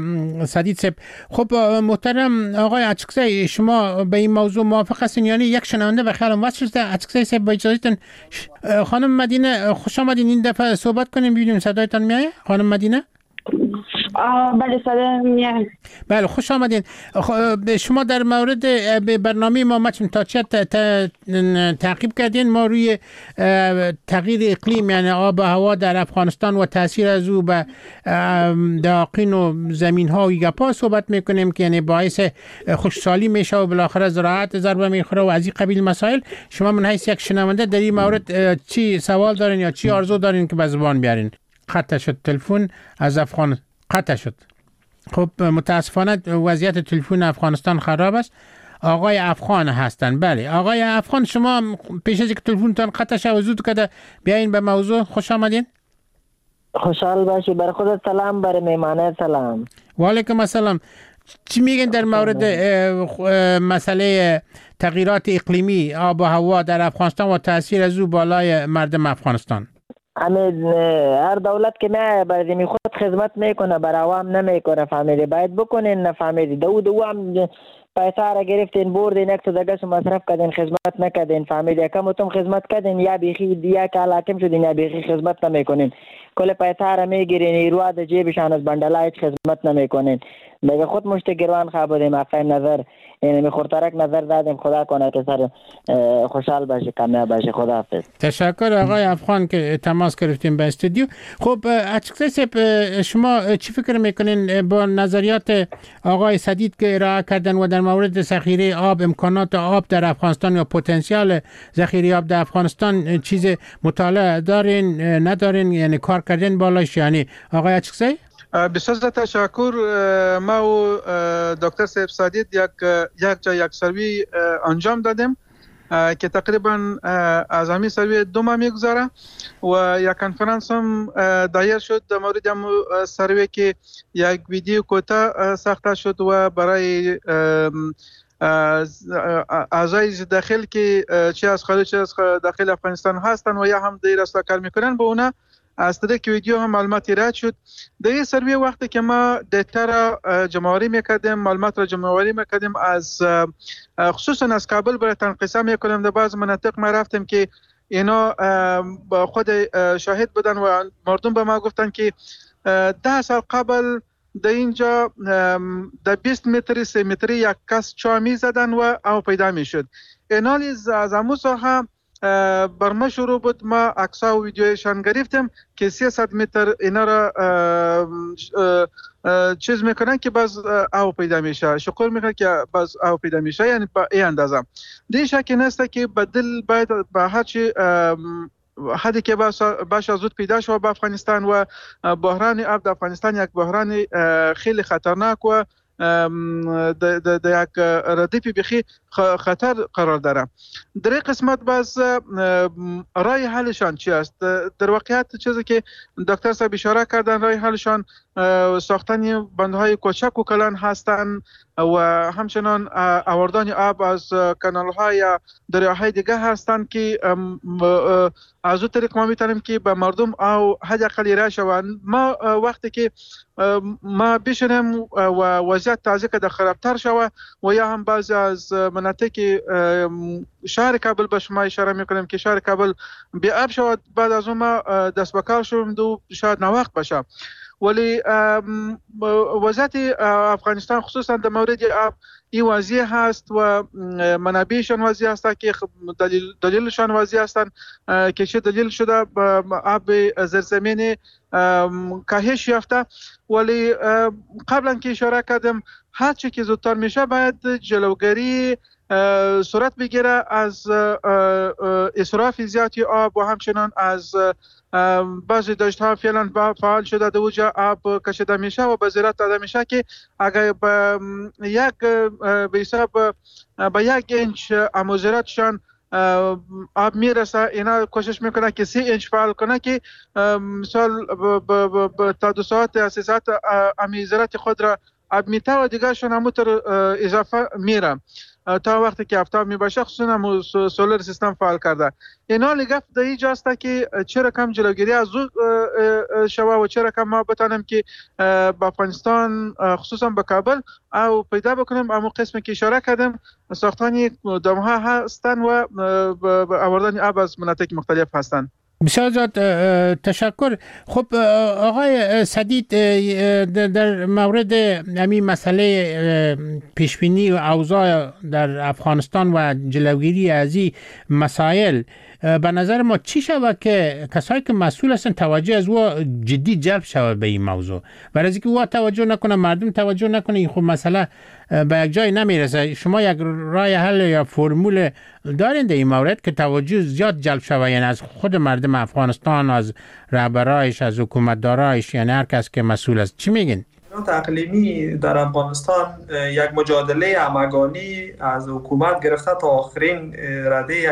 سدید صاحب. خب محترم آقای اچکزی، شما به این موضوع موافق هستین؟ یعنی یک شنونده به خیالم وصل شده. اچکزی صاحب با اجازهتون خانم مدینه خوش آمدین، این دفعه صحبت کنیم ببینیم صدایتان میاد. خانم مدینه بله صدا میاد. بله خوش آمدین. شما در مورد برنامه ما مچم تا چه تعقیب کردین؟ ما روی تغییر اقلیم یعنی آب و هوا در افغانستان و تاثیر از او به داقین و زمین ها و گپا صحبت میکنیم که یعنی باعث خشکسالی میشه و بالاخره زراعت ضربه میخوره و از این قبیل مسائل. شما من حیث یک شنونده در این مورد چی سوال دارین یا چی آرزو دارین که به زبان بیارین؟ قطع شد تلفن از افغان قطع شد. خب متاسفانه وضعیت تلفن افغانستان خراب است. آقای افغان هستن. بله آقای افغان، شما پیش از اینکه تلفنتان قطع شد زود کده بیاین به موضوع. خوش آمدین. خوشحال باشی. بر خودت سلام، بر میمانه سلام. و علیکم السلام. چی میگن در مورد مسئله تغییرات اقلیمی آب و هوا در افغانستان و تاثیر از او بالای مردم افغانستان؟ امید هر دولت که نه برای خود خدمت میکنه بر عوام نمیکنه، فهمیدی؟ باید بکنین، نفهمیدی؟ دو دو هم پیسه را گرفتین بردین یک تو دگه مصرف کردین، خدمت نکردین، فهمیدی؟ کمتون خدمت کردین یا بیخی یا که حاکم شدین یا بیخی خدمت نمیکنین. کل پیسه را میگیرین ایروا در جیبشان از بندلا هیچ خدمت نمیکنین. دیگه خود مشت گروان خواه بودیم افای نظر یعنی میخورترک نظر دادیم. خدا کنه که سر خوشحال باشه، کامیاب باشه. خدا حافظ. تشکر آقای افغان که تماس گرفتیم به استودیو. خب اچکزی صاحب، شما چی فکر میکنین با نظریات آقای سدید که ارائه کردن و در مورد ذخیره آب، امکانات آب در افغانستان یا پتانسیل ذخیره آب در افغانستان چیز مطالعه دارین ندارین، یعنی کار کردن بالاش؟ یعنی آقای اچکزی بسیار تشکر. ما و دکتر صاحب سدید یک یک جا یک سروی انجام دادیم که تقریبا از همین سروی دو ماه میگذره و یک کنفرانس هم دایر شد در مورد هم سروی که یک ویدیو کوتاه ساخته شد و برای اعضای داخل که چه از خارج چه از داخل افغانستان هستن و یا هم دیر راستا کار میکنن به اونا از طریق ویدیو هم معلومات ایراد شد. در این سروی وقتی که ما دیتا را جمع‌آوری میکردیم، معلومات را جمع‌آوری میکردیم از خصوصا از کابل برای تنقیص میکنیم. در بعض مناطق ما رفتیم که اینا با خود شاهد بودن و مردم به ما گفتن که ده سال قبل در اینجا در بیست متری سه متری یک کس چا میزدن و او پیدا میشد. اینالی از امو ساحه برمه شروع بود. ما عکس‌ها و ویدیویشان گرفتیم که سیصد متر اینا را چیز میکنن که باز آب پیدا میشه، شکر میکنن که باز آب پیدا میشه، یعنی با این اندازه. دیگه شکی نیست که بدل باید به هر چی حدی که باشه زود پیدا شود به افغانستان و بحران آب در افغانستان یک بحران خیلی خطرناک و در یک ردیف بخی خطر قرار داره. در این قسمت باز رای حلشان چی است؟ در واقعیت چیزی که دکتر صاحب اشاره کردن، رای حلشان ساختن بندهای کوچک و کلان هستند و همچنان آوردن آب از کانال‌ها یا دریاهای دیگه هستند که از اون طریق ما میتونیم که به مردم او حداقل راه شوند. ما وقتی که ما بشنیم و وضعیت تازه که در خرابتر شود و یا هم بعضی از مناطق شهر کابل به شما اشاره میکنیم که شهر کابل بی آب شود، بعد از اون ما دست به کار شویم دو شاید ناوقت باشه. ولی وضعیت افغانستان خصوصا در مورد آب این وضعیت هست و منابعشان وضعیت هست که دلیل دلیلشان وضعیت هستند که چه دلیل شده آب زیرزمینی کاهش یافته. ولی قبلا که اشاره کردم هر چی که زودتر میشه باید جلوگیری صورت بگیره از اسراف زیادی آب و همچنان از بعضی دشت ها فعلا فعال شده در اوجا آب کشیده میشه و به زیرت داده میشه که اگر به یک به حساب به یک اینچ اموزیرتشان آب میرسه، اینا کوشش میکنه که سی اینچ فعال کنه که مثال تا دو ساعت یا سه ساعت اموزیرت خود را آب میته و دیگه شون همونطور اضافه میره تا وقتی که آفتاب میباشه، خصوصا هم سولر سیستم فعال کرده. اینا لگفت در اینجا است که چرا کم جلوگیری از او شوه و چرا کم ما بتانیم که با افغانستان خصوصا با کابل او پیدا بکنیم اما قسمی که اشاره کردیم ساختانی دامها هستن و آوردن آب از مناطق مختلف هستن. بسیار زیاد تشکر. خب آقای سدید، در مورد همین مسئله پیشبینی و اوضاع در افغانستان و جلوگیری از این مسائل به نظر ما چی شود که کسایی که مسئول هستن توجه از او جدی جلب شود به این موضوع؟ برای از اینکه او توجه نکنه، مردم توجه نکنه، این خب مسئله به یک جای نمیرسه. شما یک راه حل یا فرمول دارین در این مورد که توجه زیاد جلب شود، یعنی از خود مردم افغانستان، از رهبرایش، از حکومتدارایش، یعنی هر کس که مسئول است؟ چی میگین؟ اقلیمی در افغانستان یک مجادله همگانی از حکومت گرفته تا آخرین رده یک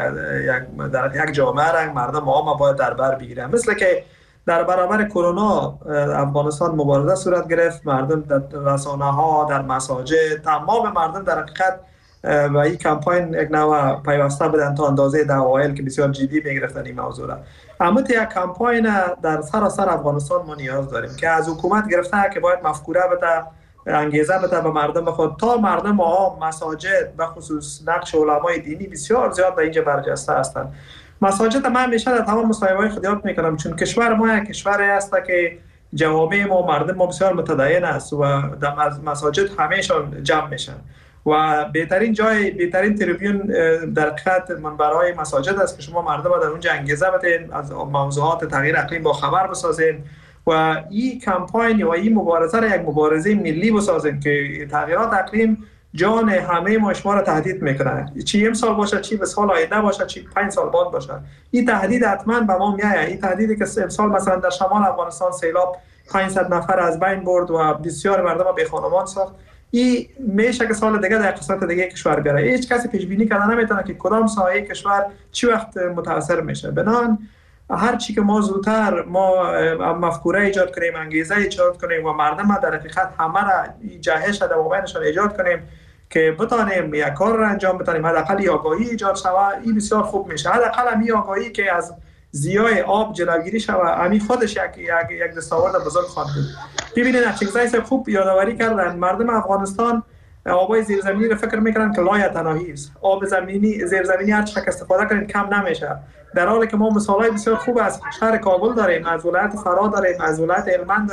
یک در یک جامعه را مردم عام باید در بر بگیرن. مثل که در برابر کرونا افغانستان مبارزه صورت گرفت، مردم در رسانه‌ها، در مساجد، تمام مردم در حقیقت و این کمپاین یک نوع پیوسته بدن تا اندازه در اوایل که بسیار جدی میگرفتن این موضوع را. اما یک کمپاین در سراسر افغانستان ما نیاز داریم که از حکومت گرفته که باید مفکوره بده، انگیزه بده به مردم بخواد تا مردم عام، مساجد به خصوص نقش علمای دینی بسیار زیاد در اینجا برجسته هستند. مساجد من همیشه در تمام مصاحبه‌های خود یاد میکنم چون کشور ما یک کشوری است که جوامع ما مردم ما بسیار متدین است و در مساجد همهشان جمع میشن و بهترین جای، بهترین تریبیون در حقیقت منبرهای مساجد است که شما مردم را در اونجا انگیزه بدین، از موضوعات تغییر اقلیم با خبر بسازین و این کمپاین و این مبارزه را یک مبارزه ملی بسازین که تغییرات اقلیم جان همه ما شما را تهدید میکنه، چی امسال باشه، چی به سال آینده باشه، چی پنج سال بعد باشه. این تهدید حتما به ما میایه. این تهدیدی که امسال مثلا در شمال افغانستان سیلاب پانصد نفر از بین برد و بسیار مردم بی خانمان ساخت، این میشه که سال دیگه در قسمت دیگه کشور بیاره. هیچ کسی پیش بینی کردن نمیتونه که کدام سایه کشور چی وقت متاثر میشه. بنان هر چی که ما زودتر ما مفکوره ایجاد کنیم، انگیزه ایجاد کنیم و مردم در حقیقت همه را جهش در موبایلشان ایجاد کنیم که بتانیم یک کار را انجام بتانیم، حداقل آگاهی ایجاد شود، این بسیار خوب میشه. حداقل همین آگاهی که از زیای آب جلوگیری شود، همین خودش یک یک یک دستاورد بزرگ خواهد بود. ببینید چیزای خوب یادآوری کردن مردم افغانستان آبای زیرزمینی رو فکر میکنن که لای تناهی است. آب زمینی زیرزمینی هر چقدر استفاده کنید کم نمیشه، در حالی که ما مثالای بسیار خوب از شهر کابل داریم، از ولایت فرا داریم، از ولایت هلمند داریم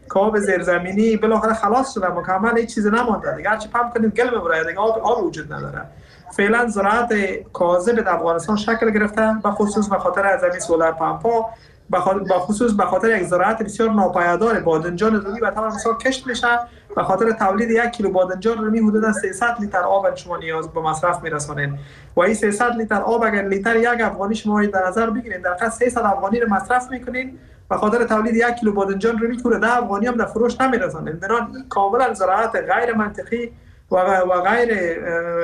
که آب زیرزمینی بالاخره خلاص شده، مکمل هیچ چیزی نمونده دیگه. هرچی پمپ کنید گل میبره دیگه، آب آب وجود نداره. فعلا زراعت کاذب در افغانستان شکل گرفته، به خصوص به خاطر از همین سولار پمپ ها، به خصوص به خاطر یک زراعت بسیار ناپایدار. بادنجان رومی به طور مثال کشت میشه، به خاطر تولید یک کیلو بادنجان رومی حدود سیصد لیتر آب شما نیاز به مصرف میرسانید و این سیصد لیتر آب اگر لیتر یک افغانی شما در نظر بگیرید، در حقیقت سیصد افغانی رو مصرف میکنین به خاطر تولید یک کیلو بادنجان رومی که ده افغانی هم در فروش نمیرسانید. بنابراین این کاملا زراعت غیر منطقی و غیر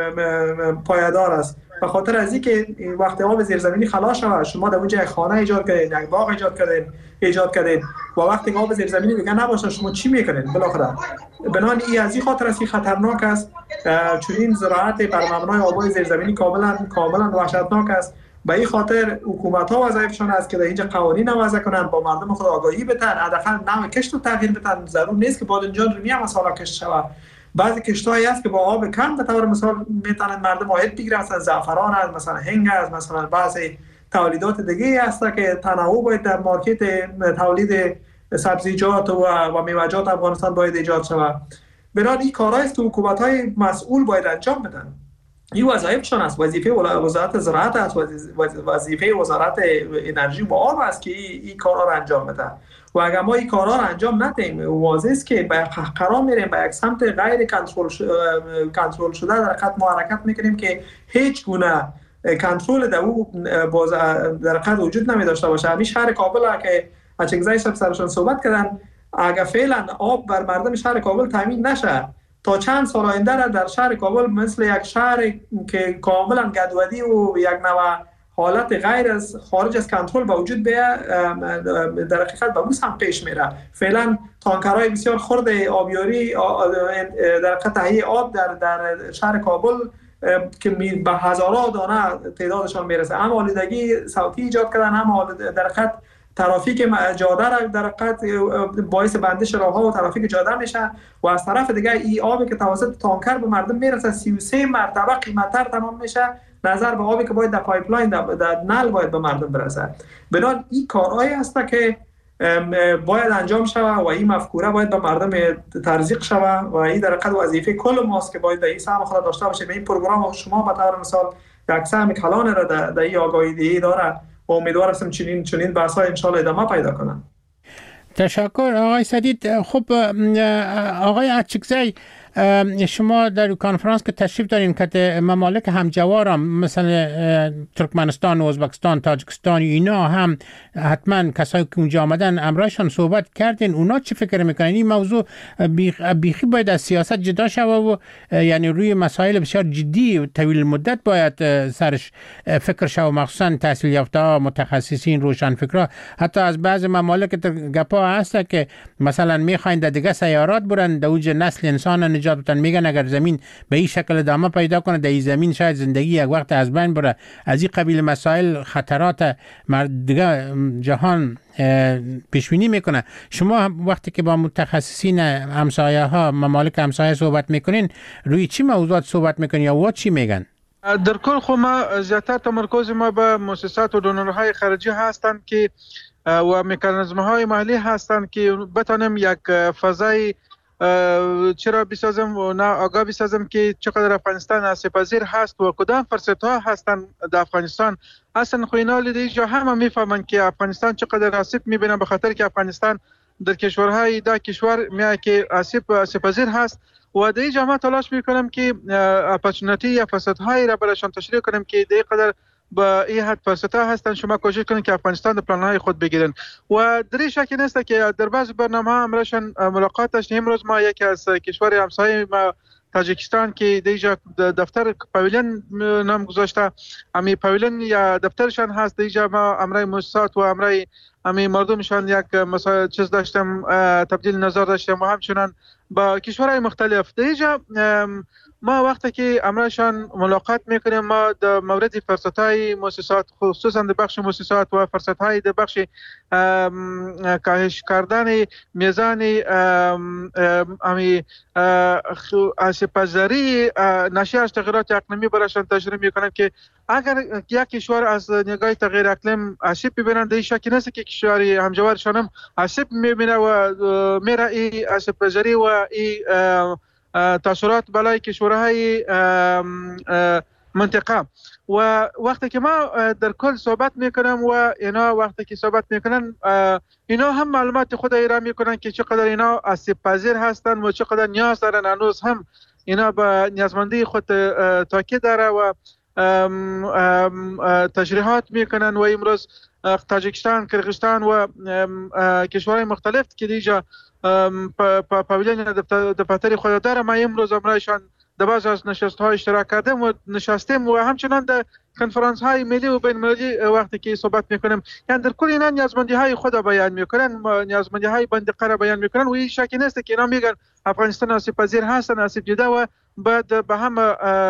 پایدار است. به خاطر از اینکه وقتی آب زیرزمینی خلاص شود، شما در اونجا یک خانه ایجاد کردین، یک باغ ایجاد کردین ایجاد کردین و وقتی آب زیرزمینی دیگه نباشه شما چی میکنین بالاخره؟ بنابراین این از این خاطر است خطرناک است. چون این زراعت بر مبنای آبای زیرزمینی کاملا کاملا وحشتناک است. به این خاطر حکومت ها وظیفشان است که در اینجا قوانین وضع کنند، با مردم خود آگاهی بدن، حداقل نوع کشت رو تغییر بدن. ضرور نیست که بادنجان رومی هم مثلا کشت شود. بعضی کشت‌هایی هست که با آب کم به طور مثال میتونن مردم عاید بگیرن، مثلا زعفران است، مثلا هنگ است، مثلا بعضی تولیدات دیگه هست که تنوع باید در مارکت تولید سبزیجات و و میوه‌جات افغانستان باید ایجاد شود. بنابراین این کارهایی است که حکومت‌های مسئول باید انجام بدن. این وظایفشان است. وظیفه وزارت زراعت است، وظیفه وزارت انرژی و آب است که این کارها را انجام بده. و اگر ما این کارها را انجام ندهیم، واضح است که به قرار میریم به یک سمت غیر کنترل کنترل شده در حقیقت ما حرکت میکنیم که هیچ گونه کنترل در او باز در حقیقت وجود نمی داشته باشه. همین شهر کابل که اچنگزای صاحب سرشان صحبت کردن، اگر فعلا آب بر مردم شهر کابل تامین نشه، تا چند سال آینده را در شهر کابل مثل یک شهر که کاملا گدودی و یک نوع حالت غیر از خارج از کنترل با وجود بیاد، در حقیقت به بوس هم پیش میره. فعلا تانکرهای بسیار خرد آبیاری در حقیقت تهیه آب در در شهر کابل که به هزاران دانه تعدادشان میرسه، هم آلودگی صوتی ایجاد کردن، هم در حقیقت ترافیک جاده را در حقیقت باعث بندش راهها و ترافیک جاده میشه. و از طرف دیگه این آبی که توسط تانکر به مردم میرسه سی و سه مرتبه قیمت‌تر تمام میشه نظر به آبی که باید در پایپلاین در, در نل باید به مردم برسه. بنابراین این کارهایی است که باید انجام شود و این مفکوره باید به مردم تزریق شود و این در حقیقت وظیفه کل ماست که باید به این سهم خود داشته باشه. به این پروگرام شما به طور مثال یک سهم کلان را در, در این آگاهی دهی داره و امیدوار هستم چنین چنین بحث‌ها ان شاء الله ادامه پیدا کنند. تشکر آقای سدید. خب آقای اچکزی، شما در کنفرانس که تشریف دارین که ممالک همجوارم مثل ترکمنستان و ازبکستان، تاجیکستان، اینا هم حتما کسایی که اونجا آمدن امرایشان صحبت کردین، اونا چی فکر میکنن؟ این موضوع بیخی باید از سیاست جدا شوه و یعنی روی مسائل بسیار جدی و طویل مدت باید سرش فکر شوه، مخصوصا تحصیل یافته متخصصین روشنفکرا. حتی از بعض ممالک گپا هست که مثلا میخواین در دیگه سیارات برن، در اوج نسل انسان نجات بدن. میگن اگر زمین به این شکل ادامه پیدا کنه، در این زمین شاید زندگی یک وقت از بین بره. از این قبیل مسائل خطرات دیگه جهان پیش بینی میکنه. شما وقتی که با متخصصین همسایه ها ممالک همسایه صحبت میکنین، روی چی موضوعات صحبت میکنین یا وا چی میگن؟ در کل خو ما زیاتر تمرکز ما به مؤسسات و دونورهای خارجی هستند که و مکانیزم های محلی هستند که بتانیم یک فضای چرا بسازم و نه آگاه بسازم که چقدر افغانستان آسیب‌پذیر هست و کدام فرصت ها هستند در افغانستان. اصلا خوینال دیجا همه میفهمند که افغانستان چقدر آسیب میبینه، به خاطر که افغانستان در کشورهای دا کشور میاد که آسیب آسیب‌پذیر هست و در اینجا ما تلاش میکنم که اپورتونتی یا فرصت‌هایی را برایشان تشریح کنیم که در قدر با این حد فرصت‌ها هستن. شما کوشش کنید که افغانستان در پلان‌های خود بگیرن و در این شکی نیست که در بعض برنامه‌ها امرشان ملاقات داشتیم. امروز ما یکی از کشور همسایه ما تاجیکستان که دیجا دفتر پاویلین نام گذاشته، امی پاویلین یا دفترشان هست دیجا، ما امرای مؤسسات و امرای امی مردمشان یک مثلا چیز داشتم، تبدیل نظر داشتم و همچنان با کشورهای مختلف دیجا ما وقتی که امرشان ملاقات میکنیم ما در مورد فرصت‌های مؤسسات خصوصا در بخش مؤسسات و فرصت‌های در بخش کاهش کردن میزان امی آسیب‌پذیری ناشی از تغییرات اقلیمی برایشان تجربه میکنیم که اگر یک کشور از نگاه تغییر اقلیم آسیب ببینند این شکی نیست که کشوری همجوارشان هم آسیب میبینه و میره این آسیب‌پذیری و این تاثیرات بالای کشورهای منطقه. و وقتی که ما در کل صحبت میکنم و اینا وقتی که صحبت میکنن اینا هم معلومات خود ایران میکنن که چقدر اینا آسیب پذیر هستن و چقدر نیاز دارن. هنوز هم اینا به نیازمندی خود تاکید داره و تشریحات میکنن و امروز تاجیکستان، کرغیزستان و کشورهای مختلف که دیجا پاویلیون دفتری خود داره ما امروز امرایشان در بعض از نشست های اشتراک کردیم و نشستیم و همچنان در کنفرانس های ملی و بین المللی وقتی که صحبت میکنیم یعنی در کل اینا نیازمندی های خود بیان میکنن، نیازمندی های منطقه را بیان میکنن و این شکی نیست که اینا میگن افغانستان آسیب پذیر هستن، آسیب دیده و بعد به هم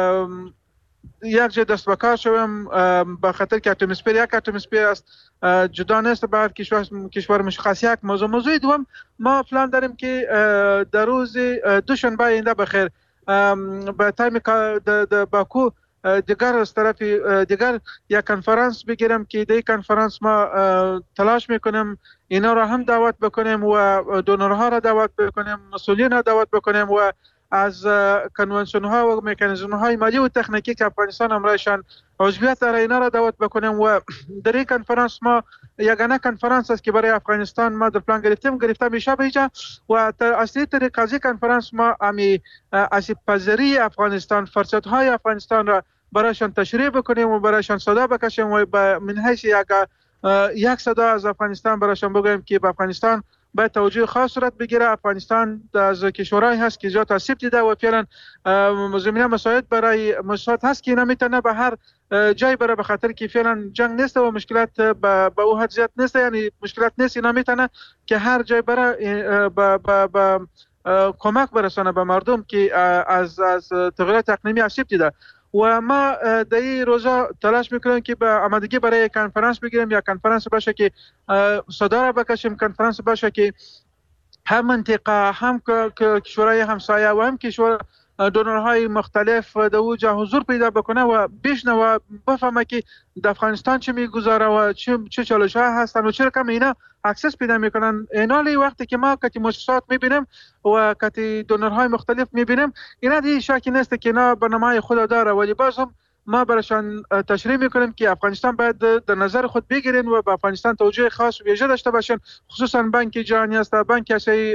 یک جای دست بکار شویم به خاطر که اتمسفر یک اتمسفر است جدا نیست بعد کشور کشور مشخص یک موضوع. موضوع دوم ما پلان داریم که در روز دوشنبه آینده بخیر به تایم د باکو دیگر از طرف دیگر یک کنفرانس بگیرم که در کنفرانس ما تلاش میکنیم اینا را هم دعوت بکنیم و دونرها را دعوت بکنیم، مسئولین را دعوت بکنیم و از کنونسیون ها و مکانیزم های مالی و تکنیکی که افغانستان امرایشان عضویت داره اینا را دعوت بکنیم و در این کنفرانس ما یگانه کنفرانس است که برای افغانستان ما در پلان گرفتیم گرفته میشه بیجا و اصلی طریق از این کنفرانس ما امی آسیب پذیری افغانستان، فرصت های افغانستان را برایشان تشریح بکنیم و برایشان صدا بکشیم و به من حیث یک یک صدا از افغانستان برایشان بگویم که به افغانستان باید توجه خاص صورت بگیره. افغانستان از کشورهایی هست که زیاد آسیب دیده و فعلا زمینه مساعد برای مساعد هست که اینا میتونه به هر جای بره به خاطر که فعلا جنگ نیست و مشکلات به به او حد زیاد نیست، یعنی مشکلات نیست اینا میتونه که هر جای بره به به کمک برسانه به مردم که از از تغییرات اقلیمی آسیب دیده. و ما در این روزا تلاش میکنیم که به آمادگی برای کنفرانس بگیریم یا کنفرانس باشه که صدا را بکشیم، کنفرانس باشه که هم منطقه هم کشورهای همسایه و هم کشور دونرهای مختلف در اوجا حضور پیدا بکنه و بشنه و بفهمه که در افغانستان چه میگذاره و چه چه چالش ها هستن و چرا کم اینا اکسس پیدا میکنن. اینالی وقتی که ما کتی مؤسسات میبینیم و کتی دونرهای مختلف میبینیم اینا دی شکی نیست که اینا برنامه خود داره ولی باز هم ما برایشان تشریح میکنیم که افغانستان باید در نظر خود بگیرین و به افغانستان توجه خاص و ویژه داشته باشن، خصوصا بانک جهانی است، بانک آسیایی،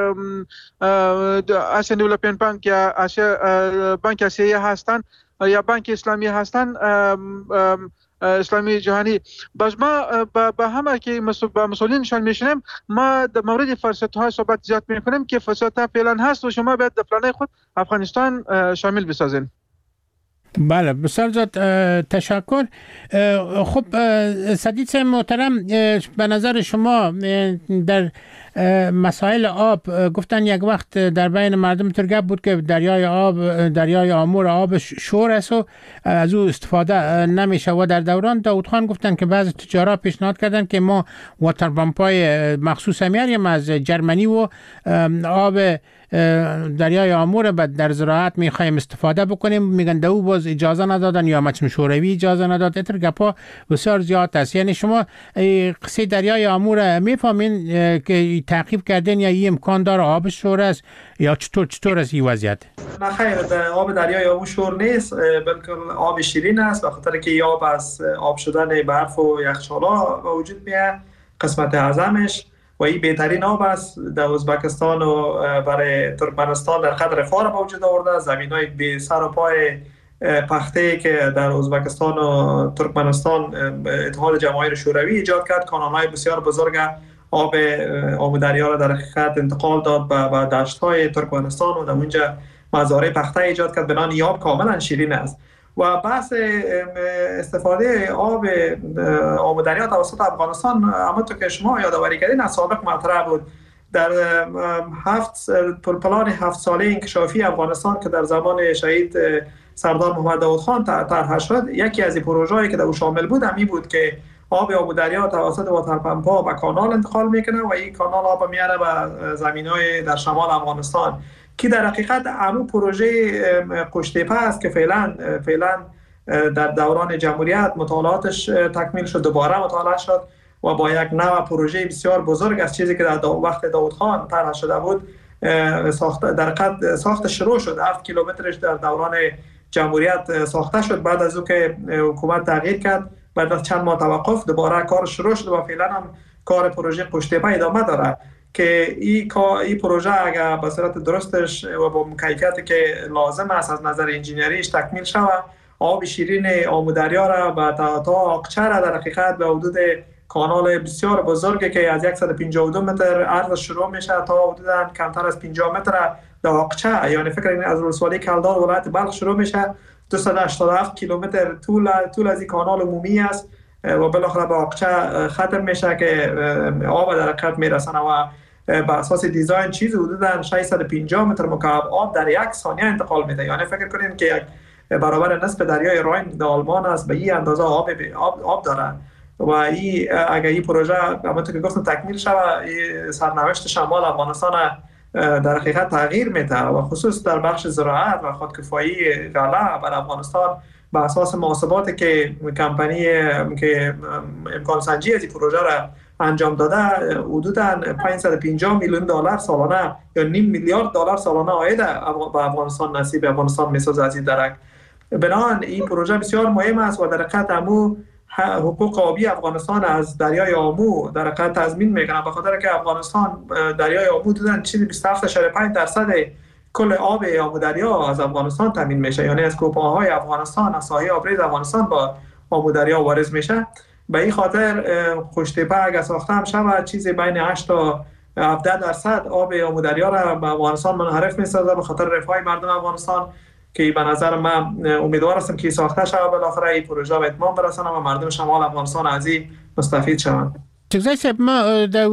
آسیان دیولپمنت بانک یا آسیا بانک آسیایی هستن یا بانک اسلامی هستن، اسلامی جهانی. باز ما با همه که با مسئولینشان میشنیم ما در مورد فرصت های صحبت زیاد میکنیم که فرصت ها فعلا هست و شما باید در پلان خود افغانستان شامل بسازین. بله بسیار زیاد تشکر. خب سدید صاحب محترم، به نظر شما در مسائل آب گفتن یک وقت در بین مردم ترگب بود که دریای آب دریای آمور آب شور است و از او استفاده نمیشه و در دوران داود خان گفتن که بعضی تجارا پیشنهاد کردن که ما واتر پمپای مخصوص میاریم از جرمنی و آب دریای آمور در زراعت میخوایم استفاده بکنیم، میگن دو باز اجازه ندادن یا مجمع شوروی اجازه نداد. اتر گپا بسیار زیاد است. یعنی شما قصه دریای آمور میفهمین که تعقیب کردین یا این امکان داره آب شور است یا چطور چطور است این وضعیت؟ نه خیر، آب دریای آمور شور نیست بلکه آب شیرین است به خاطر که آب از آب شدن برف و یخچالا به وجود میاد قسمت اعظمش و این بهترین آب است. در ازبکستان و برای ترکمنستان در قدر فار به وجود آورده، زمینای بی سر و پای پخته که در ازبکستان و ترکمنستان اتحاد جماهیر شوروی ایجاد کرد، کانال‌های بسیار بزرگ آب آب دریا را در حقیقت انتقال داد به دشت‌های ترکمنستان و در اونجا مزارع پخته ایجاد کرد. بنابراین این آب کاملا شیرین است و بحث استفاده آب آب دریا توسط افغانستان همونطور که شما یادآوری کردین از سابق مطرح بود. در هفت پلان هفت ساله انکشافی افغانستان که در زمان شهید سردار محمد داود خان طرح شد، یکی از این پروژه‌ای که در او شامل بود همی بود که آب آمو دریا توسط واترپمپ‌ها و کانال انتقال میکنه و این کانال آب میاره به زمین‌های در شمال افغانستان، که در حقیقت همون پروژه قشتیپه است که فعلا فعلا در دوران جمهوریت مطالعاتش تکمیل شد، دوباره مطالعه شد و با یک نوع پروژه بسیار بزرگ از چیزی که در وقت داود خان طرح شده بود ساخت در قد ساخت شروع شد. هفت کیلومترش در دوران جمهوریت ساخته شد. بعد از او که حکومت تغییر کرد، بعد از چند ماه توقف، دوباره کار شروع شد و فعلا هم کار پروژه قشتیپه ادامه داره که این این پروژه اگر به صورت درستش و با کیفیتی که لازم است از نظر انجینیریش تکمیل شود، آب شیرین آمو دریا را و تا تا آقچه را در حقیقت به حدود کانال بسیار بزرگی که از صد و پنجاه و دو متر عرض شروع میشه تا حدوداً کمتر از پنجاه متر در آقچه، یعنی فکر این از ولسوالی کلدار ولایت بلخ شروع میشه، دویست و هشتاد و هفت کیلومتر طول طول از این کانال عمومی است و بالاخره به آقچه ختم میشه که آب در حقیقت میرسونه و بر اساس دیزاین چیز حدوداً ششصد و پنجاه متر مکعب آب در یک ثانیه انتقال میده. یعنی فکر کنین که یک برابر نصف دریای راین در آلمان است، به این اندازه آب آب, آب داره و این اگر این پروژه همونطور که گفتم تکمیل شود، سرنوشت شمال افغانستان در حقیقت تغییر میده و خصوص در بخش زراعت و خودکفایی غله بر افغانستان به اساس محاسباتی که کمپانی که امکان سنجی از این پروژه را انجام داده حدوداً پانصد و پنجاه میلیون دلار سالانه یا نیم میلیارد دلار سالانه عاید به افغانستان نصیب افغانستان میسازه از این درک. بنابراین این پروژه بسیار مهم است و در حقیقت امو حقوق آبی افغانستان از دریای آمو در حقیقت تضمین میکنه، به خاطر که افغانستان دریای آمو حدوداً چیزی بیست و هفت ممیز پنج درصد کل آب آمو دریا از افغانستان تامین میشه، یعنی از کوپه‌های افغانستان از ساحه آبریز افغانستان با آمو دریا وارد میشه. به این خاطر قشتیپه اگر ساخته هم شود چیزی بین هشت تا هفده درصد آب آمو دریا را به افغانستان منحرف میسازه به خاطر رفاه مردم افغانستان، که به نظر من امیدوار هستم که ساخته شود بالاخره این پروژه به اتمام برسانه و مردم شمال افغانستان از این مستفید شوند. چگزای صاحب، ما در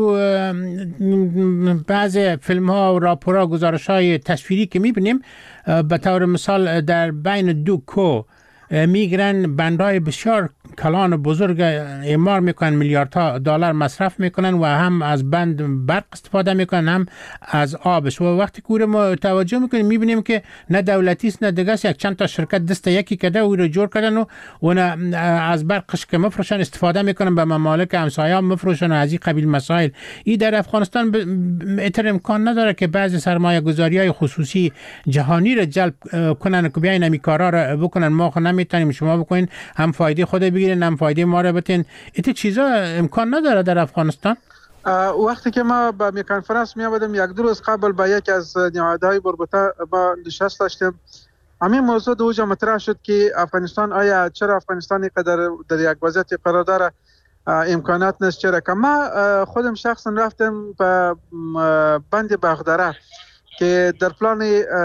بعض فیلم ها و راپورها گزارش های تصویری که میبینیم به طور مثال در بین دو کو میگرن بندهای بسیار کلان و بزرگ اعمار میکنن، میلیاردها دلار مصرف میکنن و هم از بند برق استفاده میکنن هم از آبش و وقتی که ما توجه میکنیم میبینیم که نه دولتی است نه دیگه است، یک چند تا شرکت دست یکی کده او رو جور کردن و اون از برقش که مفروشن استفاده میکنن به ممالک همسایه مفروشن و از این قبیل مسائل. این در افغانستان اتر امکان نداره که بعضی سرمایه گذاری های خصوصی جهانی رو جلب کنن که بیاین همی کارا رو بکنن، ما خود نمیتونیم شما بکنین هم فایده خود بگیرین هم فایده ما رو بتین. ایت چیزا امکان نداره در افغانستان؟ وقتی که ما با می کنفرانس می آمدیم یک دو روز قبل با یک از نهادهای مربوطه با نشست داشتیم، همین موضوع دو جا مطرح شد که افغانستان آیا چرا افغانستانی قدر در یک وضعیت قرار داره، امکانات نیست چرا که ما خودم شخصا رفتم به بند باغدره که در پلان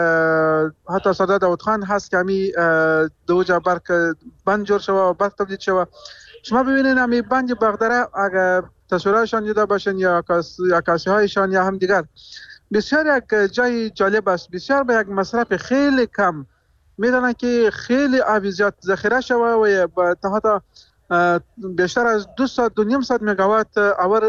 حتی سردار داود خان هست که همی دو جا برق بند جور شوه و برق تولید شوه. شما ببینید همی بند باغدره اگر تصویرهایشان دیده باشین یا عکاسی هایشان یا هم دیگر بسیار یک جای جالب است، بسیار به یک مصرف خیلی کم میدونن که خیلی آب زیاد ذخیره شوه و با حتی بیشتر از دویست و نیم صد مگاوات اور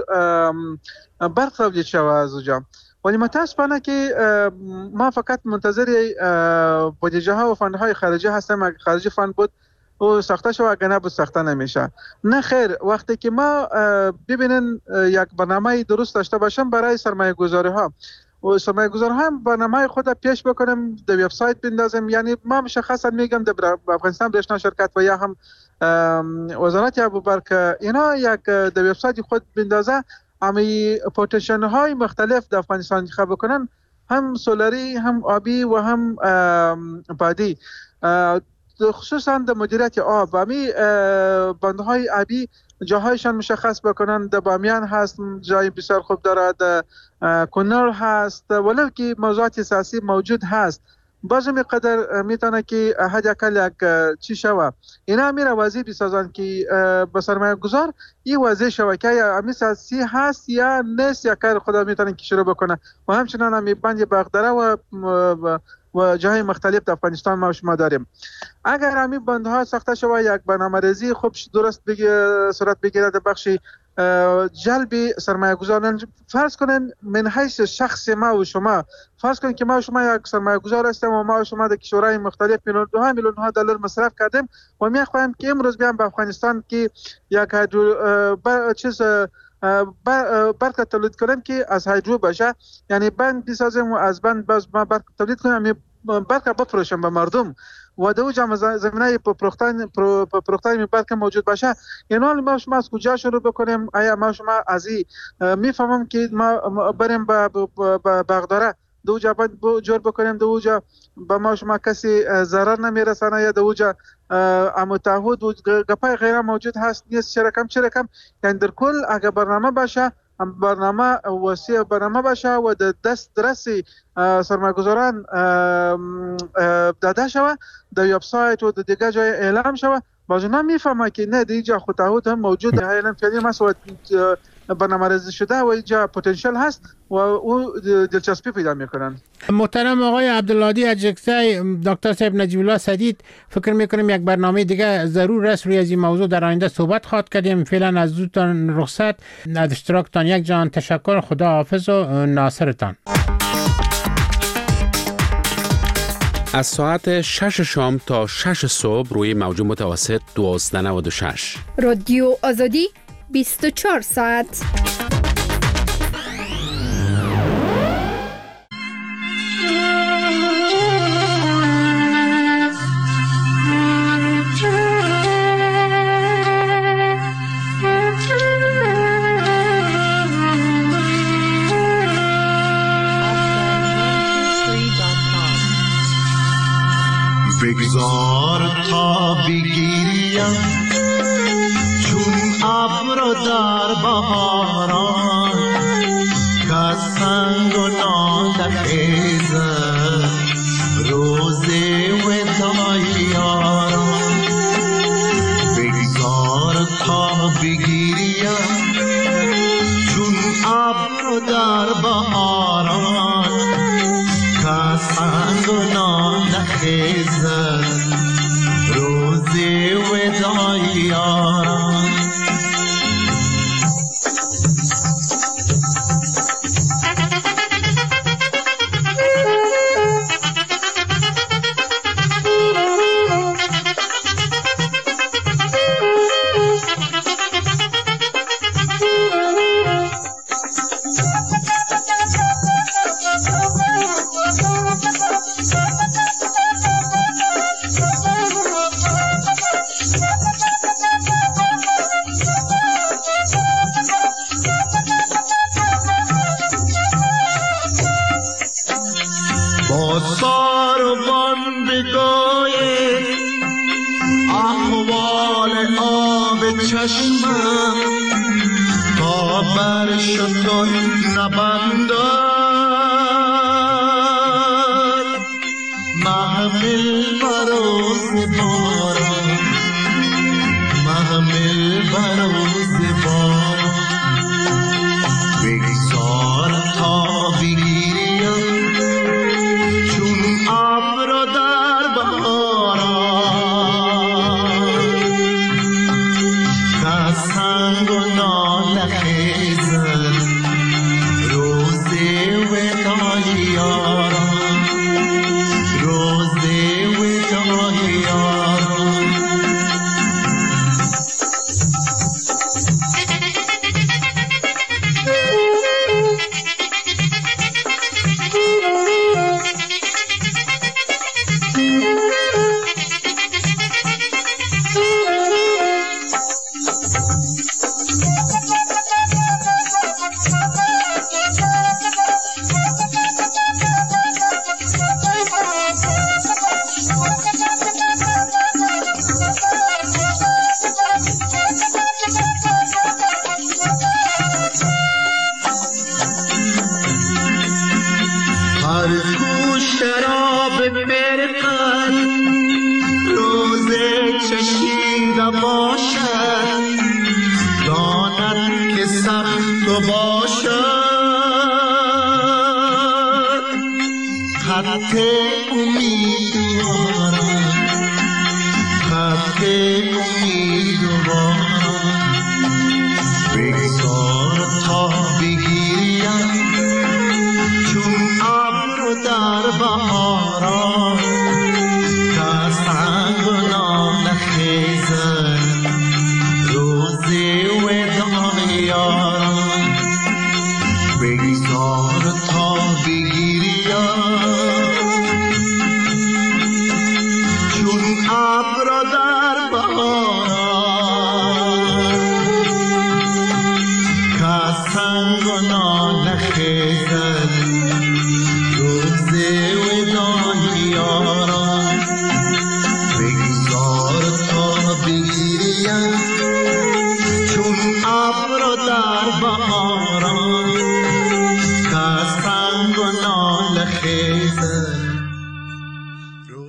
برق تولید شوه از اونجا. ولی متاسفانه که ما فقط منتظر بودجه ها و فندهای خارجی هستیم، خارجی فند بود و ساخته شو اگر نبود ساخته نمیشه. نه خیر، وقتی که ما ببینن یک برنامه درست داشته باشم برای سرمایه گذاری ها و سرمایه گذار ها برنامه خود پیش بکنم در وبسایت بندازم، یعنی ما مشخصا میگم در افغانستان برشنا شرکت و یا هم وزارت ابوبکر اینا یک در وبسایت خود بندازه، امی پوتنشیل های مختلف در افغانستان انتخاب بکنن، هم سولاری هم آبی و هم بادی، خصوصا در مدیریت آب. امی بندهای آبی جاهایشان مشخص بکنن، در بامیان هست جای بسیار خوب داره، در کنر هست، ولو که موضوعات اساسی موجود هست باز میقدر میتونه که حداقل یک چی شوه اینا میره وضعی بسازن که به سرمایه گذار این وضعی شوه که امی سیاسی هست یا نیست یا کار خدا میتونه که شروع بکنه و همچنان همی بند بغداره و و جاهای مختلف در افغانستان ما شما داریم. اگر همی بندها ساخته شوه یک برنامه‌ریزی خوب درست بگی صورت بگیره در بخش جلب سرمایه گذاران، فرض کنین من حیث شخص ما و شما، فرض کنین که ما و شما یک سرمایه گذار هستیم و ما و شما در کشورهای مختلف میلیون دو میلیون ها دلار مصرف کردیم و میخوایم که امروز بیام به افغانستان که یک هیدرو چیز برق تولید کنیم که از هیدرو باشه، یعنی بند بسازیم و از بند باز ما برق تولید کنیم، برق بفروشیم به مردم و دو جمع زمینه پروختن پروختن برق موجود باشه. یعنی ما شما از کجا شروع بکنیم؟ آیا ما شما از این میفهمم که ما بریم به بغداره دو جا جور بکنیم، دو جا به ما شما کسی ضرر نمیرسانه یا دو جا متعهد و گپای غیر موجود هست نیست، چرا کم چرا کم. یعنی در کل اگر برنامه باشه، برنامه وسیع برنامه باشه و در دست درسی سرمایه‌گذاران داده شوه، در وبسایت و در دیگه جای اعلام شوه، باز اونا میفهمه که نه دیگه خود تعهد هم موجود های علم فعلی هست و برنامه ریزی شده و اینجا پتانسیل هست و او دلچسپی پیدا میکنن. محترم آقای عبدالهادی اجکزی، دکتر صاحب نجیب الله سدید، فکر میکنم یک برنامه دیگه ضرور است روی از این موضوع در آینده صحبت خواهد کردیم. فعلا از زودتان رخصت، از اشتراکتان یک جان تشکر، خدا حافظ و ناصرتان. از ساعت شش شام تا شش صبح روی موج متوسط دوازده نود و شش رادیو آزادی بیست و چهار ساعت. بگذار تا بگیریم چون ابر در بهاران که سنگ و ناله خیزد روز وداع یاران. بگذار تا بگیریم چون ابر در بهاران که سنگ و ناله خیزد روز وداع یاران. تا بر شتر نبندد محمل بروز باران، محمل بروز باران. بگذار تا بگیریم چون ابر در بهاران که سنگ و ناله خیزد روز وداع یاران، روز وداع یاران. قلب روز چشیده باشد داند که سخت باشد خط امیدوارم خط امیدوارم بگذار تا بگیریم چون ابر در بهاران تا سنگ و ناله خیزد روز وداع یاران بگذار تا بگیریم چون ابر در